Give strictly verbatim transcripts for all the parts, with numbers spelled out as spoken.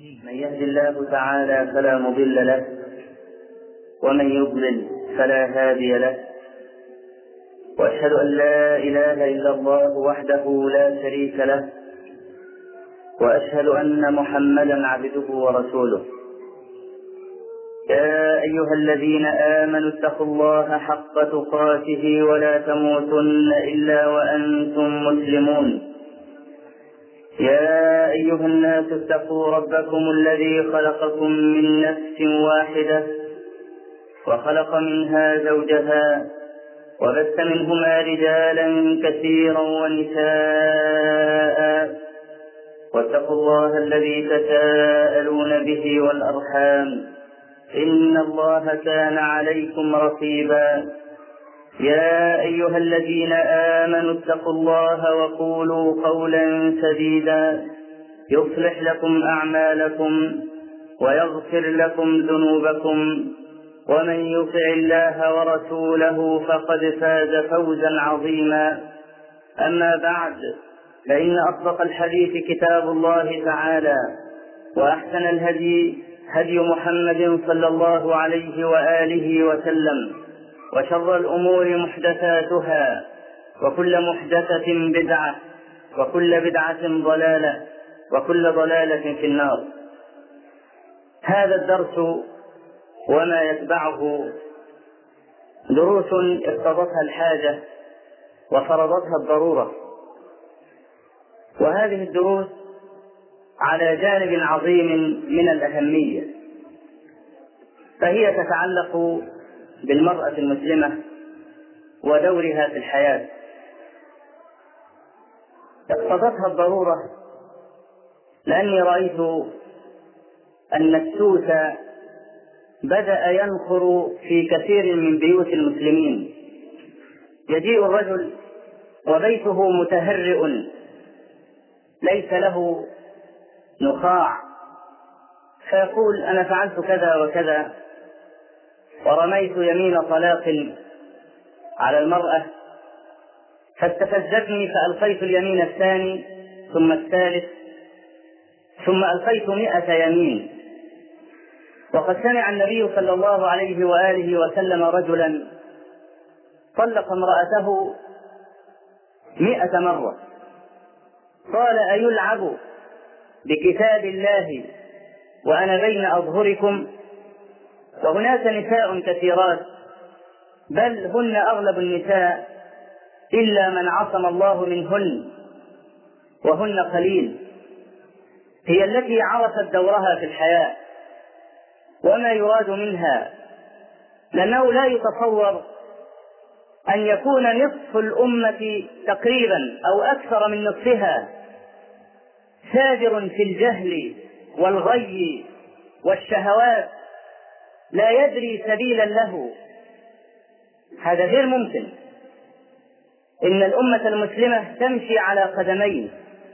من يهد الله تعالى فلا مضل له ومن يضلل فلا هادي له، وأشهد أن لا إله إلا الله وحده لا شريك له، وأشهد أن محمدا عبده ورسوله. يا أيها الذين آمنوا اتقوا الله حق تقاته ولا تموتن إلا وأنتم مسلمون. يا أيها الناس اتقوا ربكم الذي خلقكم من نفس واحدة وخلق منها زوجها وبث منهما رجالا كثيرا ونساء، واتقوا الله الذي تساءلون به والأرحام إن الله كان عليكم رقيبا. يا أيها الذين آمنوا اتقوا الله وقولوا قولا سديدا يصلح لكم أعمالكم ويغفر لكم ذنوبكم، ومن يطع الله ورسوله فقد فاز فوزا عظيما. أما بعد، فإن أصدق الحديث كتاب الله تعالى، وأحسن الهدي هدي محمد صلى الله عليه وآله وسلم، وشر الأمور محدثاتها، وكل محدثة بدعة، وكل بدعة ضلالة، وكل ضلالة في النار. هذا الدرس وما يتبعه دروس اقتضتها الحاجة وفرضتها الضرورة، وهذه الدروس على جانب عظيم من الأهمية، فهي تتعلق بالمرأة المسلمة ودورها في الحياة. اقتضتها الضرورة لأني رأيت أن السوس بدأ ينخر في كثير من بيوت المسلمين. يجيء الرجل وبيته متهرئ ليس له نخاع، فيقول أنا فعلت كذا وكذا، ورميت يمين طلاق على المرأة فاستفزتني فألقيت اليمين الثاني ثم الثالث ثم ألقيت مئة يمين. وقد سمع النبي صلى الله عليه وآله وسلم رجلا طلق امرأته مئة مرة، قال أيلعب بكتاب الله وأنا بين أظهركم؟ وهناك نساء كثيرات، بل هن أغلب النساء إلا من عصم الله منهن، وهن قليل، هي التي عرفت دورها في الحياة وما يراد منها، لأنه لا يتصور أن يكون نصف الأمة تقريبا أو أكثر من نصفها ساجر في الجهل والغي والشهوات لا يدري سبيلا له. هذا غير ممكن. إن الأمة المسلمة تمشي على قدمين،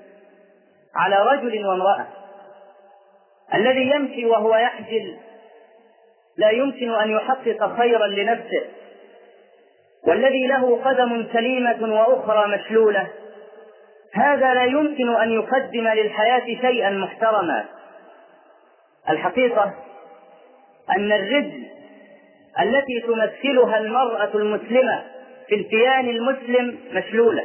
على رجل وامرأة. الذي يمشي وهو يحجل لا يمكن أن يحقق خيرا لنفسه، والذي له قدم سليمة وأخرى مشلولة هذا لا يمكن أن يقدم للحياة شيئا محترما. الحقيقة أن الرجل التي تمثلها المرأة المسلمة في الكيان المسلم مشلولة.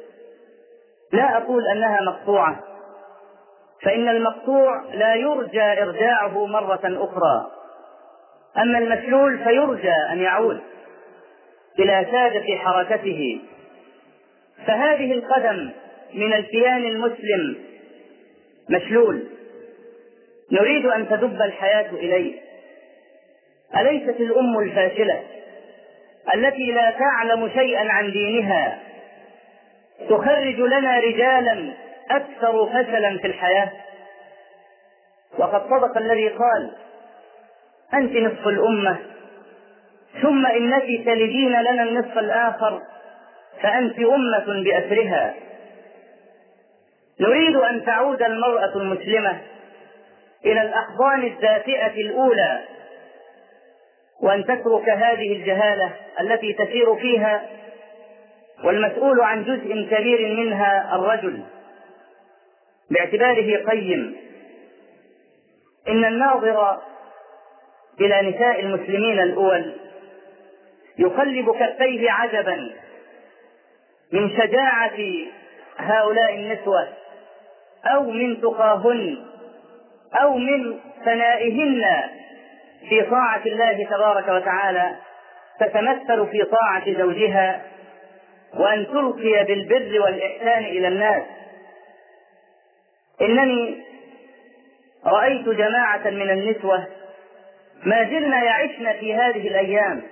لا أقول أنها مقطوعة، فإن المقطوع لا يرجى إرجاعه مرة أخرى، أما المشلول فيرجى أن يعود إلى سادة حركته. فهذه القدم من الكيان المسلم مشلول، نريد أن تدب الحياة إليه. أليست الأم الفاشلة التي لا تعلم شيئا عن دينها تخرج لنا رجالا أكثر فشلا في الحياة؟ وقد صدق الذي قال أنت نصف الأمة، ثم إنك تلدين لنا النصف الآخر، فأنت أمة بأسرها. نريد أن تعود المرأة المسلمة إلى الأحضان الدافئة الأولى، وأن تترك هذه الجهالة التي تسير فيها، والمسؤول عن جزء كبير منها الرجل باعتباره قيم إن الناظر إلى نساء المسلمين الأول يقلب كفيه عجبا من شجاعة هؤلاء النسوة أو من تقاهن أو من ثنائهن في طاعة الله تبارك وتعالى، تتمثل في طاعة زوجها وأن تلقي بالبر والإحسان إلى الناس. إنني رأيت جماعة من النسوة ما زلنا يعشن في هذه الأيام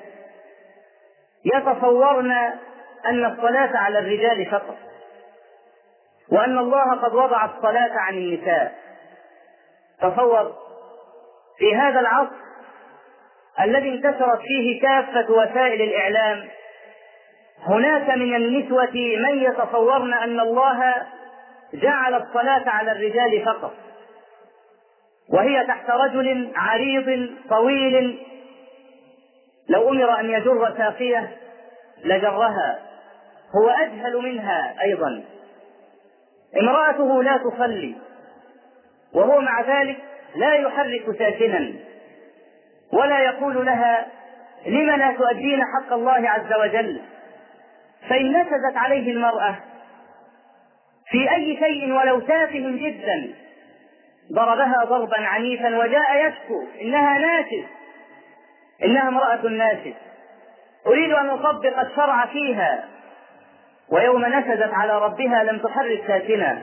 يتصورن أن الصلاة على الرجال فقط، وأن الله قد وضع الصلاة عن النساء. تصور في هذا العصر الذي انتشرت فيه كافة وسائل الإعلام هناك من النسوة من يتصورن أن الله جعل الصلاة على الرجال فقط، وهي تحت رجل عريض طويل لو أمر أن يجر ساقية لجرها، هو أجهل منها أيضا. امرأته لا تصلي وهو مع ذلك لا يحرك ساكنا ولا يقول لها لم لا تؤدين حق الله عز وجل. فإن نفذت عليه المرأة في أي شيء ولو تافه جدا ضربها ضربا عنيفا وجاء يشكو إنها ناشز، إنها امرأة ناشز أريد أن أطبق الشرع فيها، ويوم نشزت على ربها لم تحرك ساكنا.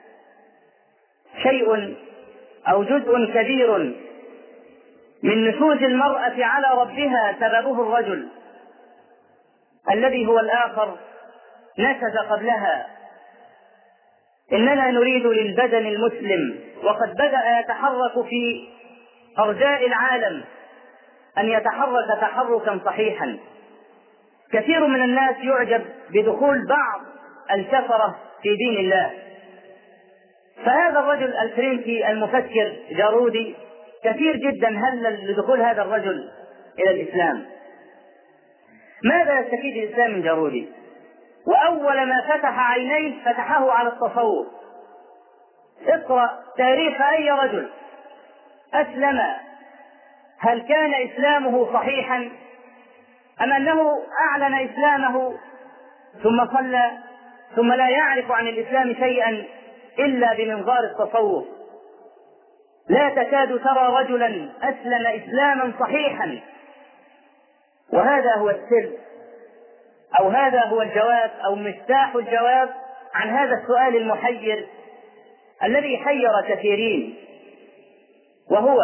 شيء أو جزء كبير من نشوز المرأة على ربها سببه الرجل الذي هو الآخر نشز قبلها. إننا نريد للبدن المسلم وقد بدأ يتحرك في أرجاء العالم أن يتحرك تحركا صحيحا. كثير من الناس يعجب بدخول بعض الكفرة في دين الله، فهذا الرجل الفرنسي المفكر جارودي كثير جدا هلل لدخول هذا الرجل إلى الإسلام. ماذا يستفيد الإسلام من جارودي؟ وأول ما فتح عينيه فتحه على التصوف. اقرأ تاريخ أي رجل أسلم، هل كان إسلامه صحيحا أم أنه أعلن إسلامه ثم صلى ثم لا يعرف عن الإسلام شيئا إلا بمنظار التصوف؟ لا تكاد ترى رجلا أسلم إسلاما صحيحا. وهذا هو السر، أو هذا هو الجواب أو مفتاح الجواب عن هذا السؤال المحير الذي حير كثيرين، وهو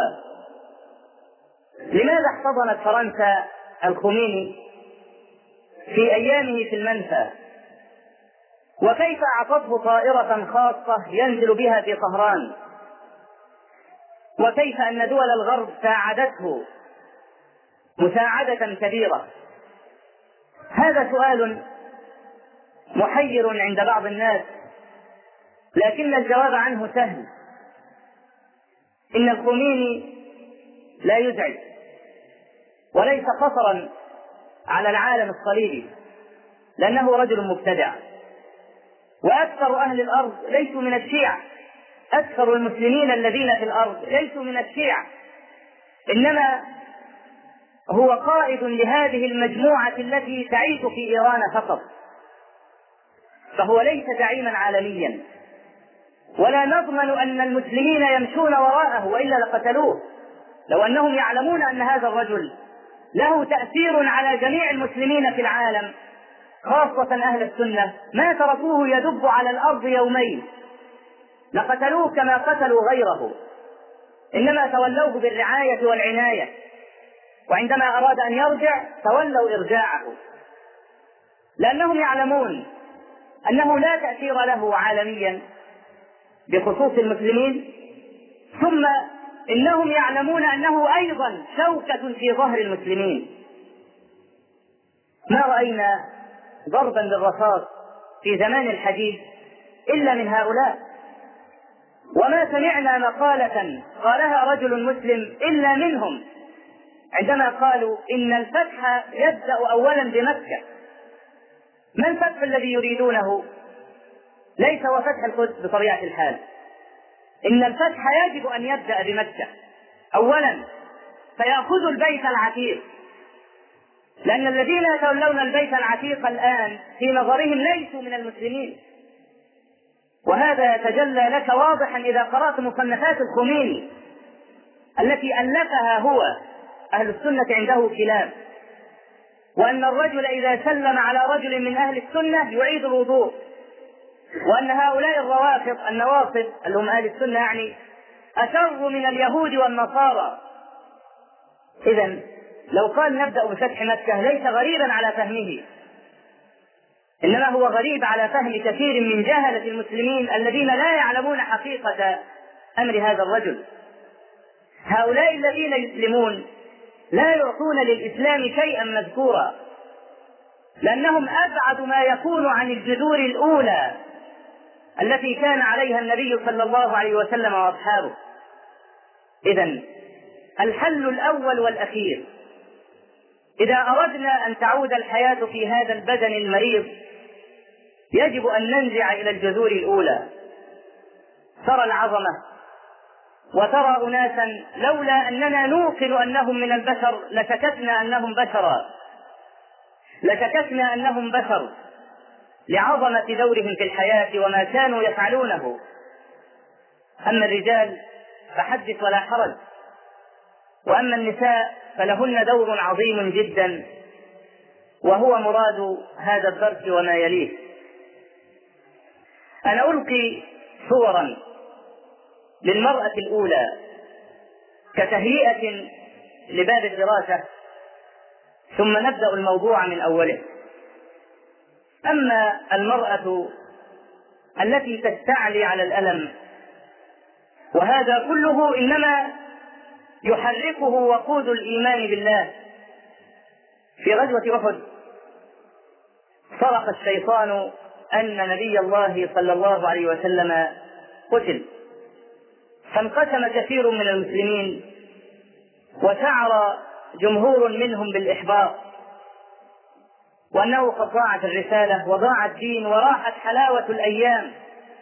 لماذا احتضنت فرنسا الخميني في أيامه في المنفى، وكيف أعطته طائرة خاصة ينزل بها في طهران، وكيف أن دول الغرب ساعدته مساعدة كبيرة. هذا سؤال محير عند بعض الناس، لكن الجواب عنه سهل. إن الخميني لا يزعج وليس خطرا على العالم الصليبي، لأنه رجل مبتدع، وأكثر أهل الأرض ليسوا من الشيعة، أكثر المسلمين الذين في الأرض ليسوا من الشيعة، إنما هو قائد لهذه المجموعة التي تعيش في إيران فقط، فهو ليس زعيما عالميا، ولا نضمن أن المسلمين يمشون وراءه وإلا لقتلوه. لو أنهم يعلمون أن هذا الرجل له تأثير على جميع المسلمين في العالم خاصة أهل السنة ما تركوه يدب على الأرض يومين، لقتلوه كما قتلوا غيره، إنما تولوه بالرعاية والعناية، وعندما أراد أن يرجع تولوا إرجاعه، لأنهم يعلمون أنه لا تأثير له عالميا بخصوص المسلمين، ثم إنهم يعلمون أنه أيضا شوكة في ظهر المسلمين. ما رأينا ضربا بالرصاص في زمان الحديث إلا من هؤلاء، وما سمعنا مقالة قالها رجل مسلم إلا منهم عندما قالوا إن الفتح يبدأ أولا بمكة. ما الفتح الذي يريدونه؟ ليس هو فتح القدس بطبيعة الحال، إن الفتح يجب أن يبدأ بمكة، أولا فيأخذوا البيت العتيق، لأن الذين يتولون البيت العتيق الآن في نظرهم ليسوا من المسلمين، وهذا يتجلى لك واضحا إذا قرأت مصنفات الخميني التي ألفها هو. أهل السنة عنده كلام، وأن الرجل إذا سلم على رجل من أهل السنة يعيد الوضوء، وأن هؤلاء الروافض النواصب اللي هم أهل السنة يعني أشر من اليهود والنصارى. إذن لو قال نبدأ بفتح مكة ليس غريبا على فهمه، إنما هو غريب على فهم كثير من جهلة المسلمين الذين لا يعلمون حقيقة أمر هذا الرجل. هؤلاء الذين يسلمون لا يعطون للإسلام شيئا مذكورا، لأنهم أبعد ما يكون عن الجذور الأولى التي كان عليها النبي صلى الله عليه وسلم وأصحابه. إذن الحل الأول والأخير إذا أردنا أن تعود الحياة في هذا البدن المريض يجب أن ننزع إلى الجذور الأولى. ترى العظمة وترى أناسا لولا أننا نوقن أنهم من البشر لشككنا أنهم بشرا، لشككنا أنهم بشر لعظمة دورهم في الحياة وما كانوا يفعلونه. أما الرجال فحدث ولا حرج، وأما النساء فلهن دور عظيم جدا، وهو مراد هذا الدرس وما يليه. أنا ألقي صورا للمرأة الأولى كتهيئة لباب الدراسة، ثم نبدأ الموضوع من أوله. أما المرأة التي تستعلي على الألم، وهذا كله إنما يحركه وقود الإيمان بالله. في غزوة أحد صرخ الشيطان أن نبي الله صلى الله عليه وسلم قتل، فانقسم كثير من المسلمين وشعر جمهور منهم بالإحباط، وأنه قد ضاعت الرسالة وضاع الدين وراحت حلاوة الأيام.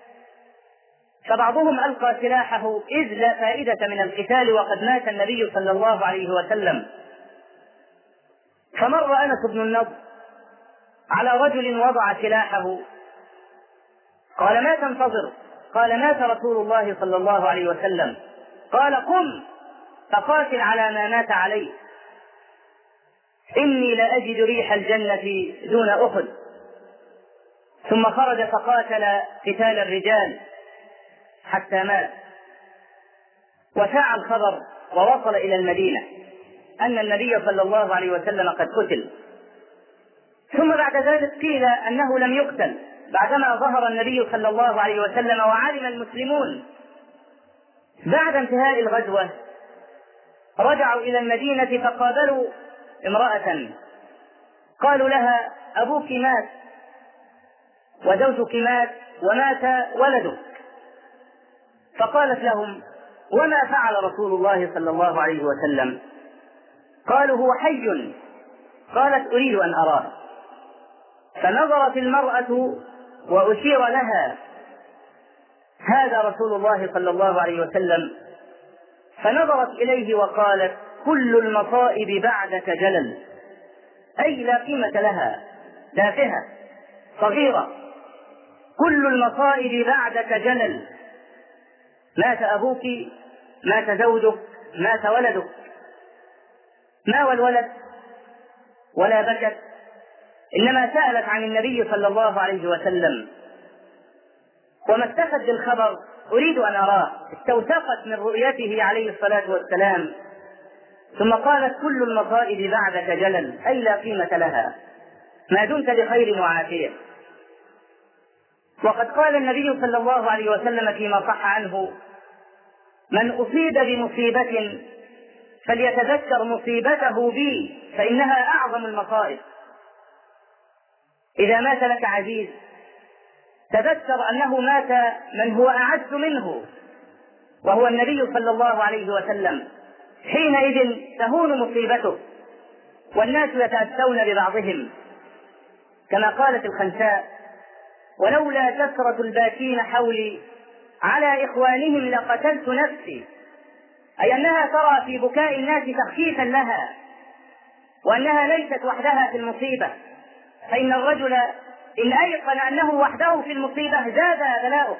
فبعضهم ألقى سلاحه إذ لا فائدة من القتال وقد مات النبي صلى الله عليه وسلم. فمر أنس بن النضر على رجل وضع سلاحه، قال ما تنتظر؟ قال مات رسول الله صلى الله عليه وسلم. قال قم فقاتل على ما مات عليه، إني لأجد ريح الجنة دون أحد. ثم خرج فقاتل قتال الرجال حتى مات. وشاع الخبر ووصل إلى المدينة أن النبي صلى الله عليه وسلم قد قتل. ثم بعد ذلك قيل أنه لم يقتل، بعدما ظهر النبي صلى الله عليه وسلم وعلم المسلمون. بعد انتهاء الغزوة رجعوا إلى المدينة فقابلوا امرأة، قالوا لها أبوك مات وزوجك مات ومات ولدك. فقالت لهم وما فعل رسول الله صلى الله عليه وسلم؟ قالوا هو حي. قالت أريد أن أراه. فنظرت المرأة وأشير لها هذا رسول الله صلى الله عليه وسلم، فنظرت إليه وقالت كل المصائب بعدك جلل، أي لا قيمة لها، تافهة صغيرة. كل المصائب بعدك جلل، مات أبوك، مات زوجك، مات ولدك. ما هو الولد؟ ولا بكت، إنما سألت عن النبي صلى الله عليه وسلم. وما اتخذ بالخبر أريد أن أراه، استوثقت من رؤيته عليه الصلاة والسلام. ثم قالت كل المصائب بعدك جلل، أي لا قيمة لها ما دمت بخير وعافية. وقد قال النبي صلى الله عليه وسلم فيما صح عنه من أصيب بمصيبة فليتذكر مصيبته بي فإنها أعظم المصائب. إذا مات لك عزيز تذكر أنه مات من هو أعز منه وهو النبي صلى الله عليه وسلم، حينئذ تهون مصيبته والناس يتأسون ببعضهم. كما قالت الخنساء ولولا كثرة الباكين حولي على إخوانهم لقتلت نفسي. أي أنها ترى في بكاء الناس تخفيفا لها، وأنها ليست وحدها في المصيبة، فإن الرجل إن أيقن أنه وحده في المصيبة زاد بلاؤه.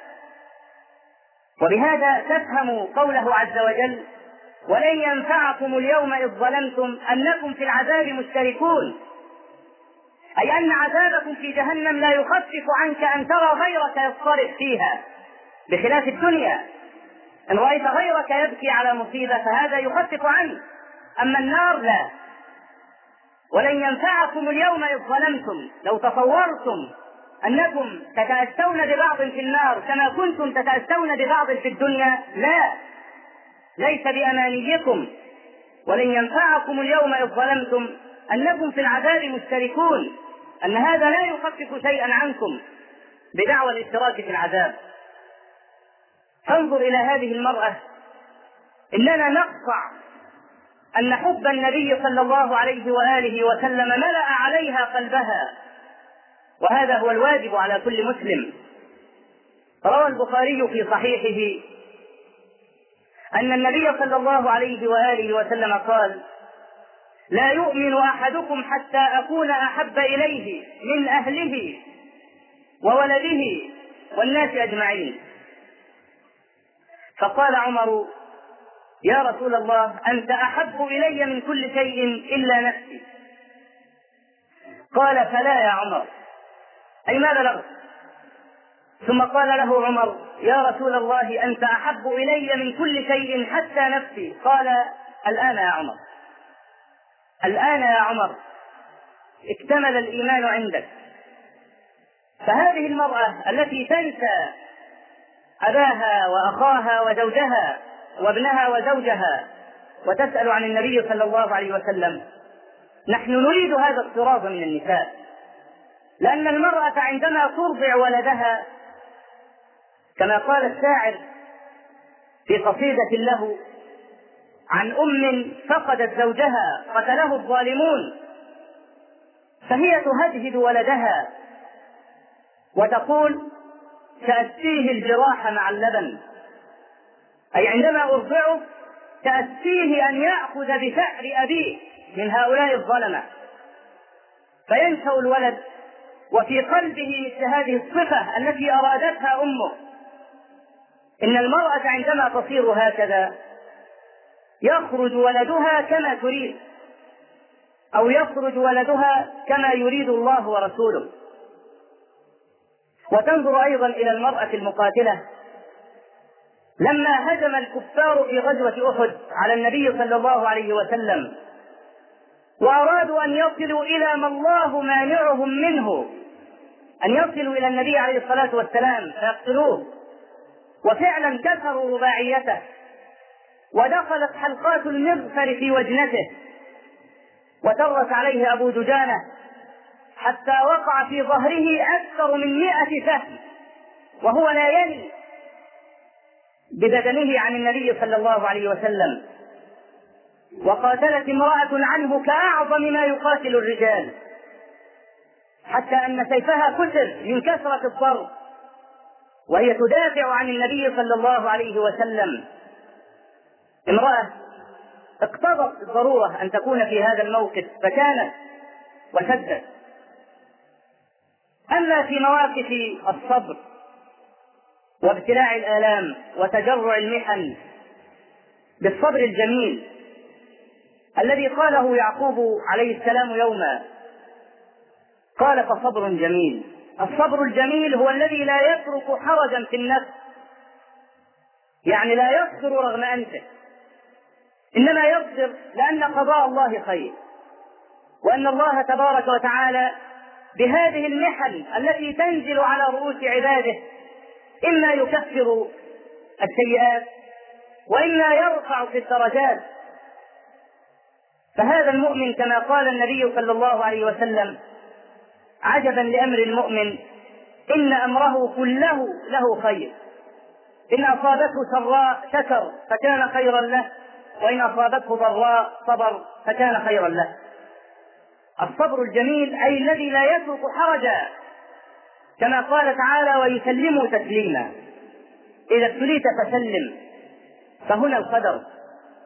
وبهذا تفهم قوله عز وجل: ولن ينفعكم اليوم إذ ظلمتم أنكم في العذاب مشتركون، أي أن عذابكم في جهنم لا يخفف عنك أن ترى غيرك يضطرب فيها، بخلاف الدنيا إن رأيت غيرك يبكي على مصيبة فهذا يخفف عنك، أما النار لا. ولن ينفعكم اليوم إذ ظلمتم، لو تصورتم أنكم تتأسون ببعض في النار كما كنتم تتأسون ببعض في الدنيا، لا، ليس بأمانيكم. ولن ينفعكم اليوم إذ ظلمتم أنكم في العذاب مشتركون، أن هذا لا يخفف شيئا عنكم بدعوى الاشتراك في العذاب. فانظر إلى هذه المرأة، إننا نقطع أن حب النبي صلى الله عليه وآله وسلم ملأ عليها قلبها، وهذا هو الواجب على كل مسلم. روى البخاري في صحيحه أن النبي صلى الله عليه وآله وسلم قال: لا يؤمن أحدكم حتى أكون أحب إليه من أهله وولده والناس أجمعين. فقال عمر: يا رسول الله، أنت أحب إلي من كل شيء إلا نفسي. قال: فلا يا عمر، أي ما بلغت. ثم قال له عمر: يا رسول الله، أنت أحب إلي من كل شيء حتى نفسي. قال: الآن يا عمر، الآن يا عمر اكتمل الإيمان عندك. فهذه المرأة التي تنسى أباها وأخاها وزوجها وابنها وزوجها وتسأل عن النبي صلى الله عليه وسلم، نحن نريد هذا الطراز من النساء، لأن المرأة عندما ترضع ولدها كما قال الشاعر في قصيدة له عن أم فقدت زوجها قتله الظالمون، فهي تهدهد ولدها وتقول: تأسيه الجراح مع اللبن، أي عندما أرضعه تأسيه أن يأخذ بثأر أبيه من هؤلاء الظلمة. فينشأ الولد وفي قلبه مثل هذه الصفة التي أرادتها أمه. إن المرأة عندما تصير هكذا يخرج ولدها كما تريد، أو يخرج ولدها كما يريد الله ورسوله. وتنظر أيضا إلى المرأة المقاتلة لما هجم الكفار في غزوة أحد على النبي صلى الله عليه وسلم وأرادوا أن يصلوا إلى ما الله مانعهم منه، أن يصلوا إلى النبي عليه الصلاة والسلام فيقتلوه، وفعلا كسروا رباعيته ودخلت حلقات المغفر في وجنته وترس عليه أبو دجانة حتى وقع في ظهره أكثر من مئة سهم وهو لا يلي بددنه عن النبي صلى الله عليه وسلم. وقاتلت امرأة عنه كأعظم ما يقاتل الرجال، حتى أن سيفها كسر من كثرة الضرب وهي تدافع عن النبي صلى الله عليه وسلم. امرأة اقتضت الضرورة أن تكون في هذا الموقف فكانت وشدت. أما في مواقف الصبر وابتلاع الآلام وتجرع المحن بالصبر الجميل الذي قاله يعقوب عليه السلام يوما، قال: فصبر جميل. الصبر الجميل هو الذي لا يترك حرجا في النفس، يعني لا يصبر رغم أنفه، إنما يصبر لأن قضاء الله خير، وأن الله تبارك وتعالى بهذه المحن التي تنزل على رؤوس عباده إما يكفر السيئات وإما يرفع في الدرجات. فهذا المؤمن كما قال النبي صلى الله عليه وسلم: عجبا لأمر المؤمن إن أمره كله له خير، إن أصابته سراء شكر فكان خيرا له، وإن أصابته ضراء صبر فكان خيرا له. الصبر الجميل أي الذي لا يترك حرجا، كما قال تعالى: ويسلموا تسليما. إذا ابتليت فسلم، فهنا القدر.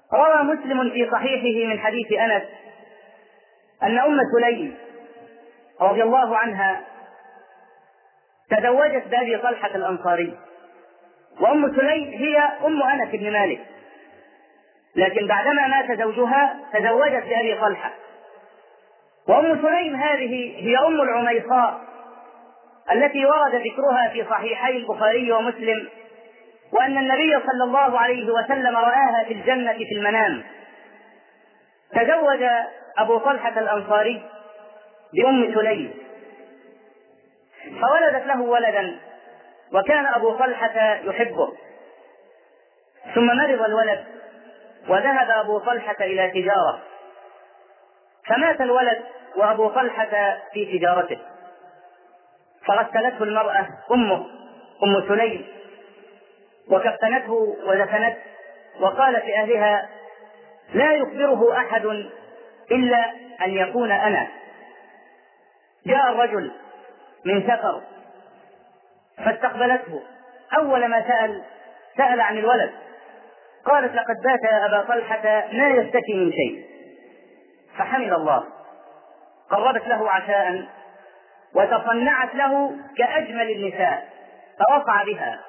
روى مسلم في صحيحه من حديث أنس أن أم سليم رضي الله عنها تزوجت بأبي طلحة الأنصاري، وأم سليم هي أم أنس بن مالك، لكن بعدما مات زوجها تزوجت بأبي طلحة. وأم سليم هذه هي أم العميصاء التي ورد ذكرها في صحيحي البخاري ومسلم، وأن النبي صلى الله عليه وسلم رآها في الجنة في المنام. تزوج أبو طلحة الأنصاري بأم سليم فولدت له ولدا، وكان أبو طلحة يحبه. ثم مرض الولد وذهب أبو طلحة إلى تجارة، فمات الولد وأبو طلحة في تجارته، فغسلته المرأة أمه أم سليم وكفنته ودفنته، وقالت لأهلها: لا يخبره أحد إلا أن يكون أنا. جاء الرجل من سفر فاستقبلته، أول ما سأل سأل عن الولد. قالت: لقد بات يا أبا طلحة لا يشتكي من شيء. فحمد الله، قربت له عشاء وتصنعت له كأجمل النساء فوقع بها،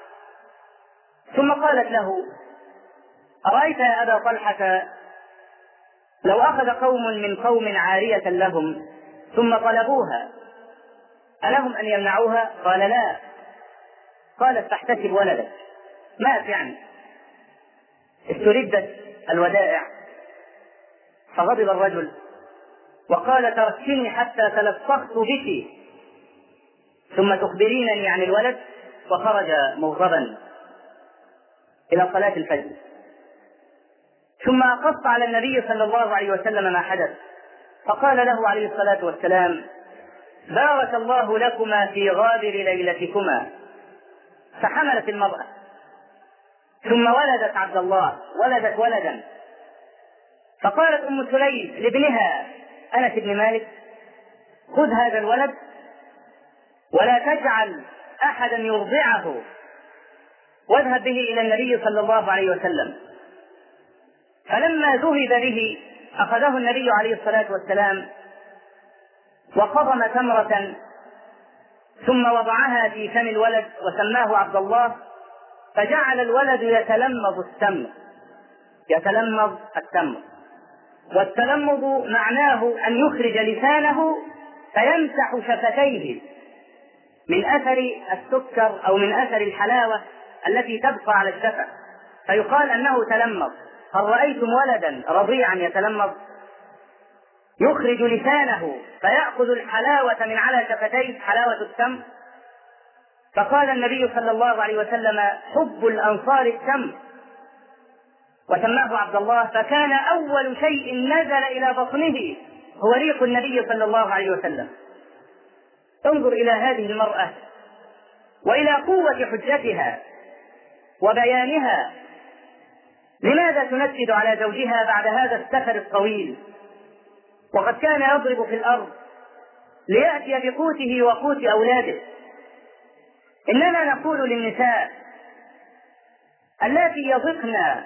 ثم قالت له: أرأيت يا أبا طلحة لو أخذ قوم من قوم عارية لهم ثم طلبوها ألهم أن يمنعوها؟ قال: لا. قالت: فاحتسب ولدك. مات يعني، استردت الودائع. فغضب الرجل وقال: تركتني حتى تلصقت بك ثم تخبرينني عن الولد. وخرج مغضبا إلى صلاة الفجر، ثم قص على النبي صلى الله عليه وسلم ما حدث، فقال له عليه الصلاة والسلام: بارك الله لكما في غابر ليلتكما. فحملت المرأة ثم ولدت عبد الله، ولدت ولدا. فقالت أم سليم لابنها أنس بن مالك: خذ هذا الولد ولا تجعل أحدا يرضعه، واذهب به إلى النبي صلى الله عليه وسلم. فلما ذهب به أخذه النبي عليه الصلاة والسلام وقضم تمرة ثم وضعها في فم الولد وسماه عبد الله، فجعل الولد يتلمض التمر يتلمض التمر والتلمض معناه أن يخرج لسانه فيمسح شفتيه من أثر السكر أو من أثر الحلاوة التي تبقى على الشفة، فيقال أنه تلمض. هل رأيتم ولدا رضيعا يتلمض؟ يخرج لسانه فيأخذ الحلاوة من على شفتيه، حلاوة التمر. فقال النبي صلى الله عليه وسلم: حب الأنصار التمر، وسماه عبد الله. فكان أول شيء نزل إلى بطنه هو ريق النبي صلى الله عليه وسلم. انظر إلى هذه المرأة وإلى قوة حجتها وبيانها. لماذا تنكد على زوجها بعد هذا السفر الطويل وقد كان يضرب في الأرض ليأتي بقوته وقوت أولاده؟ إننا نقول للنساء اللاتي يضقن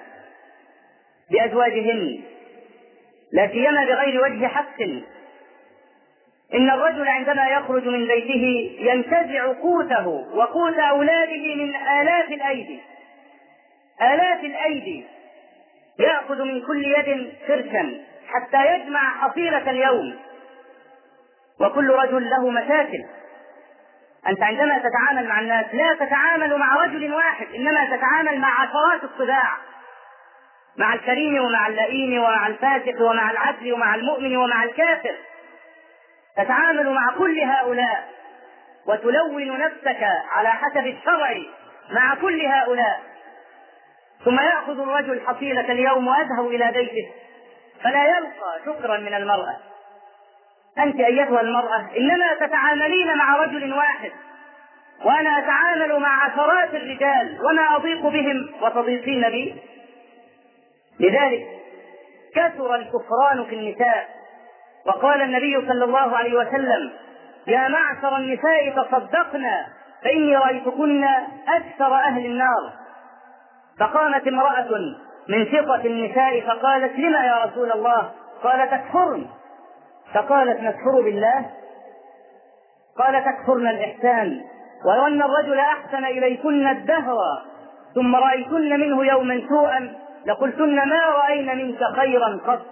بأزواجهن لا سيما بغير وجه حق، إن الرجل عندما يخرج من بيته ينتزع قوته وقوت أولاده من آلاف الأيدي آلاف الأيدي يأخذ من كل يد فرشا حتى يجمع حصيلة اليوم، وكل رجل له مشاكل. أنت عندما تتعامل مع الناس لا تتعامل مع رجل واحد، إنما تتعامل مع عشرات الطباع، مع الكريم ومع اللئيم ومع الفاسق ومع العدل ومع المؤمن ومع الكافر. تتعامل مع كل هؤلاء وتلون نفسك على حسب الشرع مع كل هؤلاء. ثم يأخذ الرجل حصيلة اليوم ويذهب إلى بيته فلا يلقى شكرا من المرأة. أنت أيتها المرأة إنما تتعاملين مع رجل واحد، وأنا أتعامل مع عشرات الرجال وما أضيق بهم وتضيقين بي. لذلك كثر الكفران في النساء، وقال النبي صلى الله عليه وسلم: يا معشر النساء تصدقنا فإني رأيتكن أكثر أهل النار. فقامت امرأة من ثقة النساء فقالت: لما يا رسول الله؟ قال: تكفرن. فقالت: نكفر بالله؟ قال: تكفرن الإحسان، ولو أن الرجل أحسن إليكن الدهر ثم رأيتن منه يوما سوءا لقلتن ما رأينا منك خيرا قط.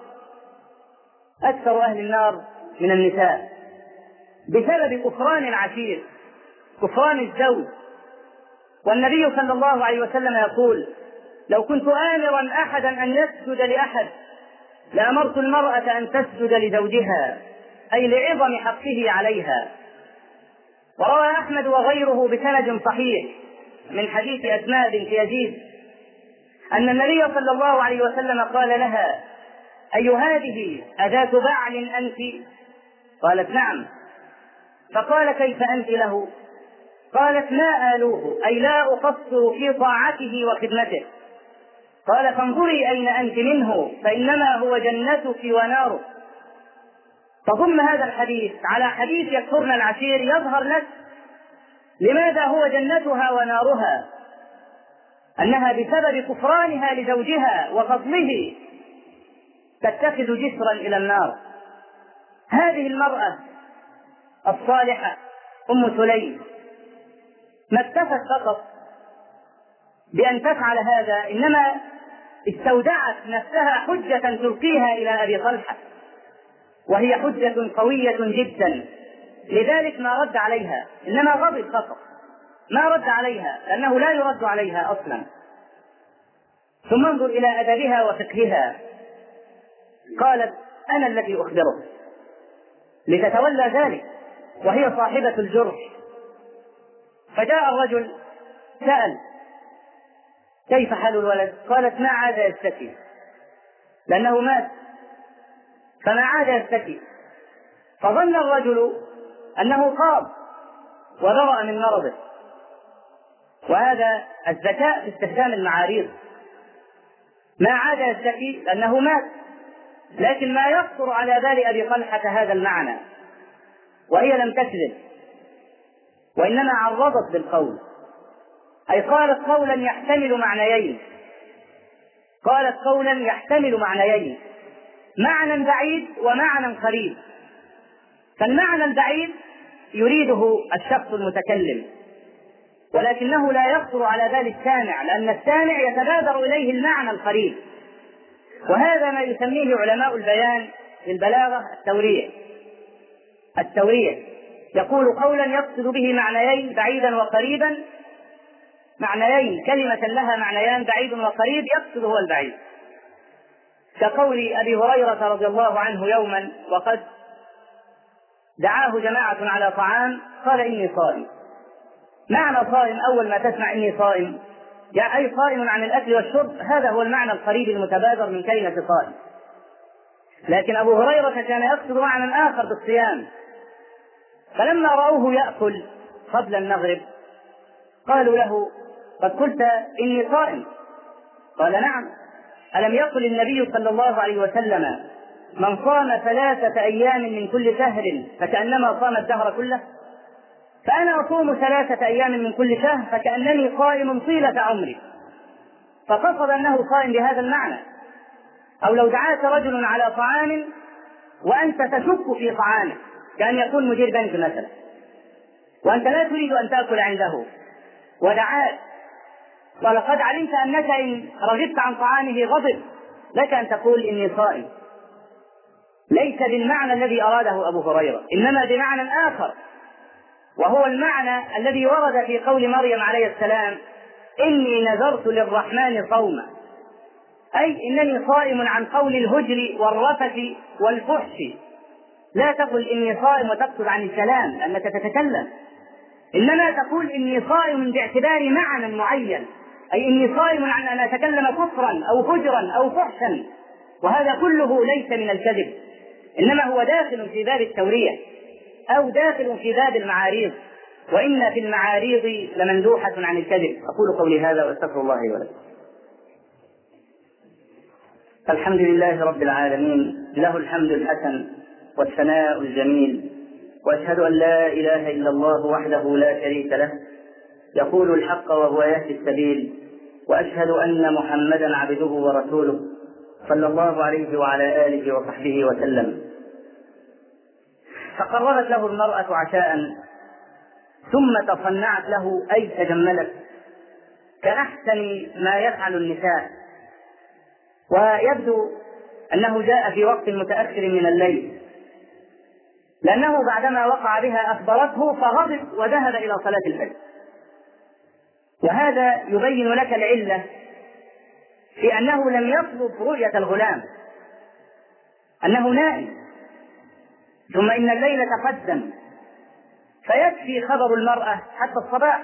أكثر أهل النار من النساء بسبب كفران العشير، كفران الزوج. والنبي صلى الله عليه وسلم يقول: لو كنت آمرا أحدا أن يسجد لأحد لأمرت المرأة أن تسجد لزوجها، أي لعظم حقه عليها. وروى أحمد وغيره بسند صحيح من حديث أسماء بنت يزيد أن النبي صلى الله عليه وسلم قال لها: أي هذه أذات بعل أنت؟ قالت: نعم. فقال: كيف أنت له؟ قالت: ما آلوه، أي لا أقصر في طاعته وخدمته. قال: فانظري أين أنت منه، فإنما هو جنتك ونارك. فضم هذا الحديث على حديث يكفرن العشير يظهر لك لماذا هو جنتها ونارها، أنها بسبب كفرانها لزوجها وفضله تتخذ جسرا إلى النار. هذه المرأة الصالحة أم سليم ما اكتفت فقط بأن تفعل هذا، إنما استودعت نفسها حجة تلقيها إلى أبي طلحة، وهي حجة قوية جدا، لذلك ما رد عليها، إنما غضب فقط، ما رد عليها لأنه لا يرد عليها أصلا. ثم انظر إلى أدبها وفقهها، قالت: أنا التي أخبره، لتتولى ذلك، وهي صاحبة الجرح. فجاء الرجل سأل: كيف حال الولد؟ قالت: ما عاد يشتكي، لأنه مات فما عاد يشتكي. فظن الرجل أنه قاض وبرأ من مرضه، وهذا الذكاء في استخدام المعاريض. ما عاد يشتكي لأنه مات، لكن ما يخطر على بال أبي طلحة هذا المعنى، وهي لم تكذب وإنما عرضت بالقول، أي قالت قولا يحتمل معنيين، قالت قولا يحتمل معنيين، معنى بعيد ومعنى قريب. فالمعنى البعيد يريده الشخص المتكلم، ولكنه لا يخطر على بال السامع، لأن السامع يتبادر إليه المعنى القريب، وهذا ما يسميه علماء البيان في البلاغة التورية. التورية يقول قولا يقصد به معنيين بعيدا وقريبا، معنيين كلمة لها معنيان بعيد وقريب يقصد هو البعيد، كقول أبي هريرة رضي الله عنه يوما وقد دعاه جماعة على طعام قال: إني صائم. معنى صائم أول ما تسمع إني صائم يعني أي صائم عن الأكل والشرب، هذا هو المعنى القريب المتبادر من كلمة صائم. لكن أبو هريرة كان يقصد معنى آخر بالصيام، فلما رأوه يأكل قبل المغرب قالوا له: قد قلت إني صائم. قال: نعم، ألم يقل النبي صلى الله عليه وسلم: من صام ثلاثة أيام من كل شهر فكأنما صام الدهر كله؟ فأنا أصوم ثلاثة أيام من كل شهر فكأنني صائم طيلة عمري. فقصد أنه صائم بهذا المعنى. أو لو دعاك رجل على طعام وأنت تشك في طعامه، كأن يكون مدير بنك مثلا وأنت لا تريد أن تأكل عنده ودعاك، ولقد علمت أنك إن رغبت عن طعامه غضب، لك أن تقول إني صائم، ليس بالمعنى الذي أراده أبو هريرة، إنما بمعنى آخر، وهو المعنى الذي ورد في قول مريم عليه السلام: إني نذرت للرحمن صوما، أي إنني صائم عن قول الهجر والرفث والفحش. لا تقل إني صائم وتقصد عن الكلام لأنك تتكلم، إنما تقول إني صائم باعتبار معنى معين، أي إني صائم عن أن أتكلم كفرا أو هجرا أو فحشا، وهذا كله ليس من الكذب، إنما هو داخل في باب التورية أو داخل في باب المعاريض، وإن في المعاريض لمندوحة عن الكذب. أقول قولي هذا وأستغفر الله لي ولكم. الحمد لله رب العالمين، له الحمد الحسن والثناء الجميل، وأشهد أن لا إله إلا الله وحده لا شريك له، يقول الحق وهو يهدي السبيل، وأشهد أن محمدا عبده ورسوله صلى الله عليه وعلى آله وصحبه وسلم. فقررت له المرأة عشاء ثم تصنعت له أي تجملت كأحسن ما يفعل النساء، ويبدو أنه جاء في وقت متأخر من الليل، لأنه بعدما وقع بها أخبرته فغضب وذهب إلى صلاة الفجر. وهذا يبين لك العلة في أنه لم يطلب رؤية الغلام، أنه نائم، ثم إن الليل تقدم فيكفي خبر المرأة حتى الصباح.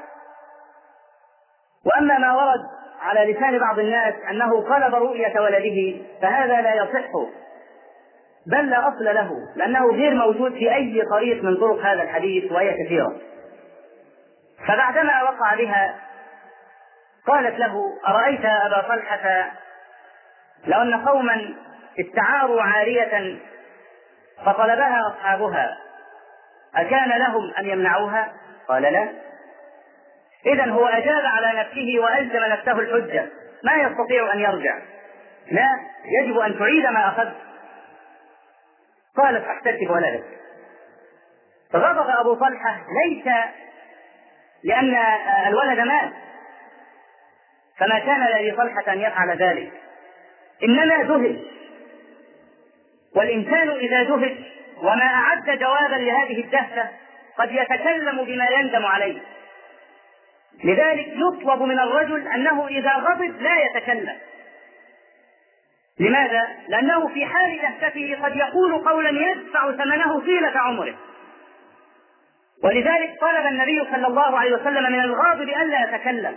وأما ما ورد على لسان بعض الناس أنه طلب رؤية ولده فهذا لا يصح، بل لا أصل له، لأنه غير موجود في أي طريق من طرق هذا الحديث وهي كثيرة. فبعدما وقع بها قالت له: أرأيت أبا طلحة لو أن قوما استعاروا عارية فطلبها أصحابها أكان لهم أن يمنعوها؟ قال: لا. إذن هو أجاب على نفسه وألزم نفسه الحجة، ما يستطيع أن يرجع، لا، يجب أن تعيد ما أخذ. قالت: احتسب ولدك. غضب أبو طلحة ليس لأن الولد مات، فما كان لأبي طلحة أن يفعل ذلك، إنما دهش، والإنسان إذا دهش وما أعد جوابا لهذه الدهشة قد يتكلم بما يندم عليه. لذلك يطلب من الرجل أنه إذا غضب لا يتكلم. لماذا؟ لأنه في حال دهشته قد يقول قولا يدفع ثمنه طيلة عمره. ولذلك طلب النبي صلى الله عليه وسلم من الغاضب ألا يتكلم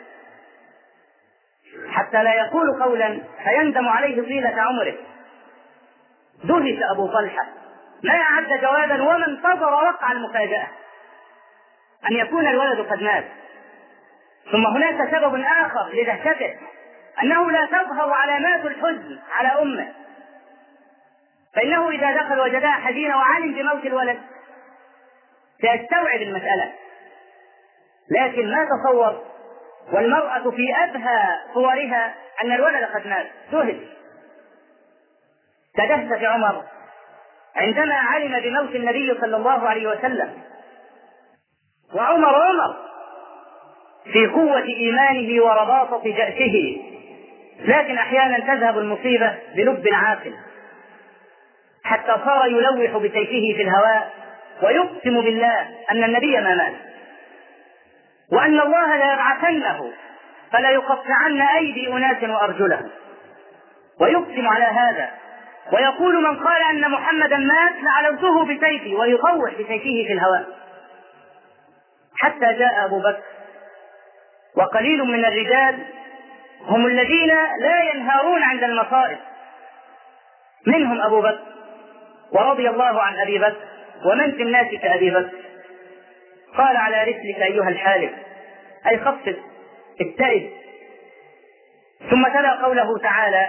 حتى لا يقول قولا فيندم عليه طيلة عمره. دهش أبو طلحة، ما أعد جوابا وما انتظر وقع المفاجأة أن يكون الولد قد مات. ثم هناك سبب آخر لدهشته، أنه لا تظهر علامات الحزن على أمه، فإنه إذا دخل وجدها حزينة وعلم بموت الولد سيستوعب المسألة، لكن ما تصور والمرأة في أبهى صورها أن الولد قد مات. دهش كدهشة عمر عندما علم بموت النبي صلى الله عليه وسلم. وعمر عمر في قوة إيمانه ورباطة جأشه، لكن أحيانا تذهب المصيبة بلب عاقل حتى صار يلوح بسيفه في الهواء ويقسم بالله أن النبي ما مات، وأن الله لا يبعثنه فلا يقطعن أيدي أناس وأرجلهم، ويقسم على هذا ويقول: من قال أن محمدا مات لعلوته بسيفي، ويطوح بسيفه في الهواء. حتى جاء أبو بكر، وقليل من الرجال هم الذين لا ينهارون عند المصائب، منهم أبو بكر، ورضي الله عن أبي بكر، ومن في الناس كأبي بكر. قال: على رسلك أيها الحالف، أي خفف ابتئس. ثم تلا قوله تعالى: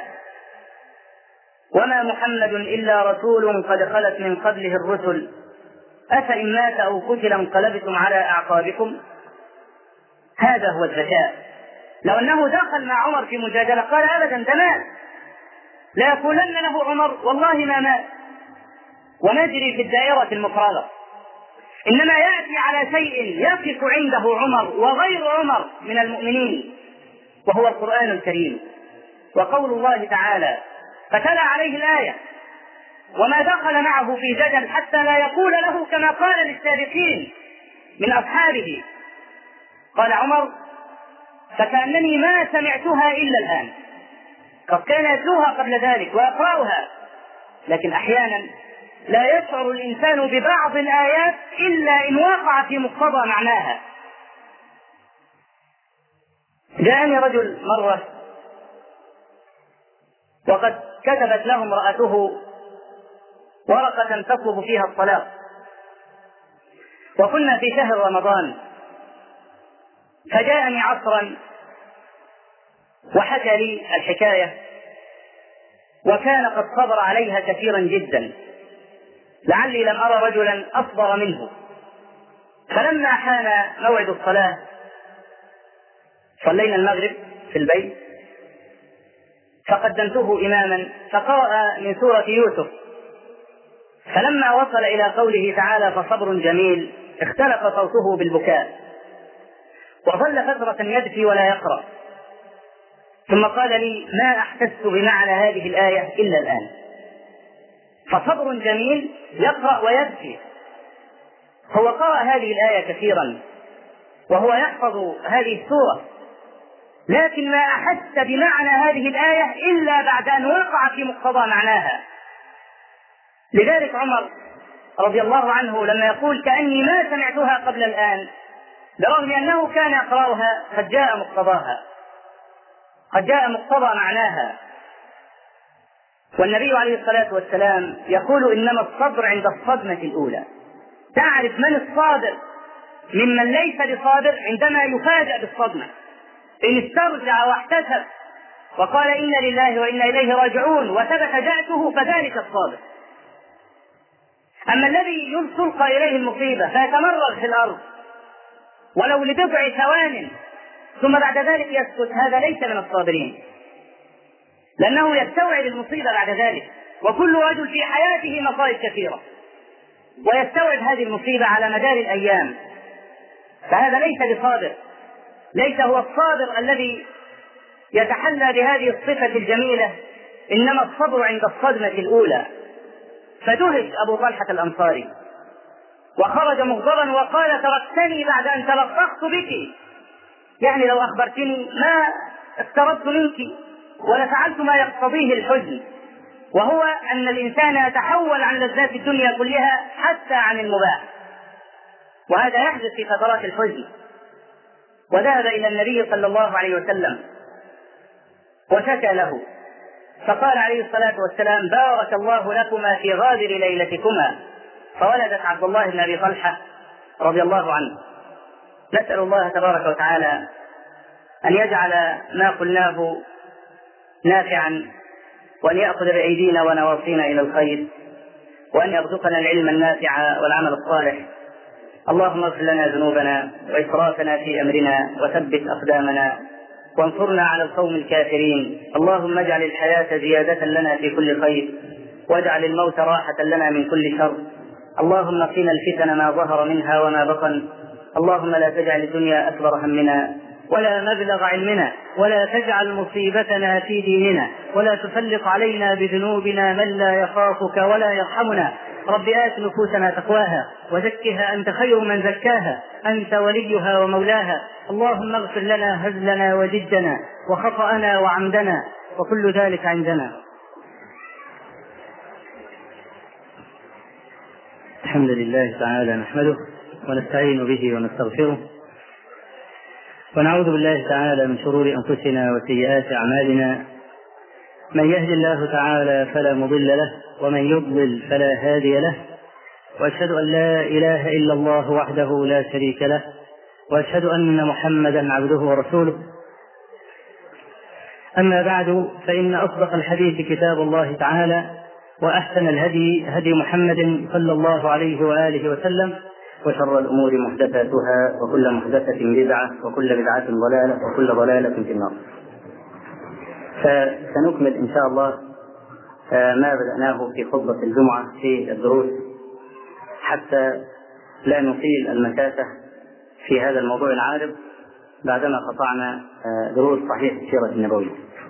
وما محمد إلا رسول قد خلت من قبله الرسل أفإن مات أو قتل انقلبتم على أعقابكم. هذا هو الذكاء. لو أنه دخل مع عمر في مجادلة قال: أبدا ده مات، لا يقولن له عمر والله ما مات، ونجري في الدائرة المفرغة. إنما يأتي على شيء يقف عنده عمر وغير عمر من المؤمنين، وهو القرآن الكريم وقول الله تعالى، فتلا عليه الآية وما دخل معه في جدل حتى لا يقول له كما قال للسابقين من أصحابه. قال عمر: فكأنني ما سمعتها إلا الآن. قد كان يتلوها قبل ذلك ويقرأها، لكن أحيانا لا يشعر الإنسان ببعض الآيات إلا إن وقع في مقتضى معناها. جاءني رجل مرة وقد كتبت له امرأته ورقة تطلب فيها الصلاة، وكنا في شهر رمضان، فجاءني عصرا وحكى لي الحكاية، وكان قد صبر عليها كثيرا جدا، لعلي لم أرى رجلا أصبر منه. فلما حان موعد الصلاة صلينا المغرب في البيت، فقدمته إماما فقرأ من سورة يوسف، فلما وصل إلى قوله تعالى فصبر جميل اختلف صوته بالبكاء وظل فترة يبكي ولا يقرأ، ثم قال لي ما أحسست بمعنى هذه الآية إلا الآن. فصبر جميل يقرأ ويبكي، هو قرأ هذه الآية كثيرا وهو يحفظ هذه السورة، لكن ما أحس بمعنى هذه الآية إلا بعد أن وقع في مقتضى معناها. لذلك عمر رضي الله عنه لما يقول كأني ما سمعتها قبل الآن، برغم أنه كان يقرأها قد جاء مقتضاها، قد جاء مقتضى معناها. والنبي عليه الصلاة والسلام يقول إنما الصبر عند الصدمة الأولى. تعرف من الصابر ممن ليس بصابر عندما يفاجأ بالصدمة، إن استرجع واحتسب وقال إنا لله وإنا إليه راجعون وثبت جأته فذلك الصابر. أما الذي تلقى إليه المصيبة فيتمرغ في الأرض ولو لبضع ثوان ثم بعد ذلك يسكت، هذا ليس من الصابرين، لأنه يستوعب المصيبة بعد ذلك. وكل رجل في حياته مصائب كثيرة ويستوعب هذه المصيبة على مدار الأيام، فهذا ليس بصابر، ليس هو الصابر الذي يتحلى بهذه الصفة الجميلة، إنما الصبر عند الصدمة الأولى. فدهش أبو طلحة الأنصاري وخرج مغضبا وقال تركتني بعد أن تلطخت بك، يعني لو أخبرتني ما اقتربت منك ولا فعلت ما يقتضيه الحزن، وهو أن الإنسان يتحول عن لذات الدنيا كلها حتى عن المباح، وهذا يحدث في فترات الحزن. وذهب إلى النبي صلى الله عليه وسلم وشكى له، فقال عليه الصلاة والسلام بارك الله لكما في غابر ليلتكما، فولدت عبد الله بن أبي طلحة رضي الله عنه. نسأل الله تبارك وتعالى أن يجعل ما قلناه نافعا، وأن يأخذ بأيدينا ونواصينا إلى الخير، وأن يرزقنا العلم النافع والعمل الصالح. اللهم اغفر لنا ذنوبنا وإسرافنا في أمرنا وثبت أقدامنا وانصرنا على القوم الكافرين. اللهم اجعل الحياة زيادة لنا في كل خير، واجعل الموت راحة لنا من كل شر. اللهم قنا الفتن ما ظهر منها وما بطن. اللهم لا تجعل الدنيا أكبر همنا ولا مبلغ علمنا، ولا تجعل مصيبتنا في ديننا، ولا تسلط علينا بذنوبنا من لا يخافك ولا يرحمنا. رب آت نفوسنا تقواها وزكها أنت خير من زكاها، أنت وليها ومولاها. اللهم اغفر لنا هزلنا وجدنا وخطأنا وعمدنا وكل ذلك عندنا. الحمد لله تعالى نحمده ونستعين به ونستغفره، ونعوذ بالله تعالى من شرور أنفسنا وسيئات أعمالنا. من يهد الله تعالى فلا مضل له، ومن يضلل فلا هادي له، وأشهد أن لا إله إلا الله وحده لا شريك له، وأشهد أن محمدا عبده ورسوله. أما بعد، فإن أصدق الحديث كتاب الله تعالى، وأحسن الهدي هدي محمد صلى الله عليه وآله وسلم، وشر الأمور محدثاتها، وكل محدثة بدعة، وكل بدعة ضلالة، وكل ضلالة في النار. فسنكمل إن شاء الله ما بدأناه في خطبة الجمعة في الدروس، حتى لا نطيل المسافة في هذا الموضوع العارض بعدما قطعنا دروس صحيح السيرة النبوية.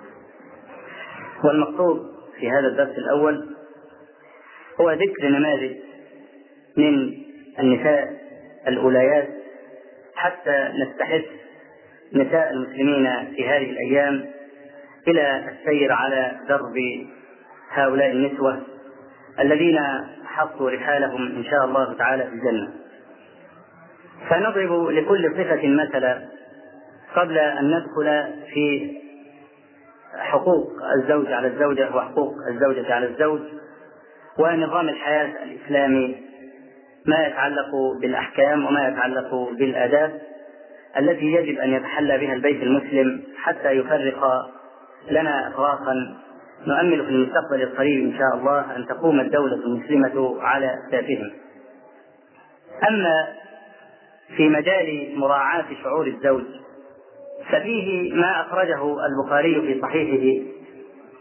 والمقصود في هذا الدرس الأول هو ذكر نماذج من النساء الأوليات حتى نستحث نساء المسلمين في هذه الأيام إلى السير على درب هؤلاء النسوة الذين حطوا رحالهم إن شاء الله تعالى في الجنة. فنضرب لكل صفة مثلا قبل أن ندخل في حقوق الزوج على الزوجة وحقوق الزوجة على الزوج ونظام الحياة الإسلامي، ما يتعلق بالأحكام وما يتعلق بالآداب التي يجب أن يتحلى بها البيت المسلم حتى يفرق لنا أفراقا نؤمل في المستقبل القريب إن شاء الله أن تقوم الدولة المسلمة على أساسهم. أما في مجال مراعاة شعور الزوج ففيه ما أخرجه البخاري في صحيحه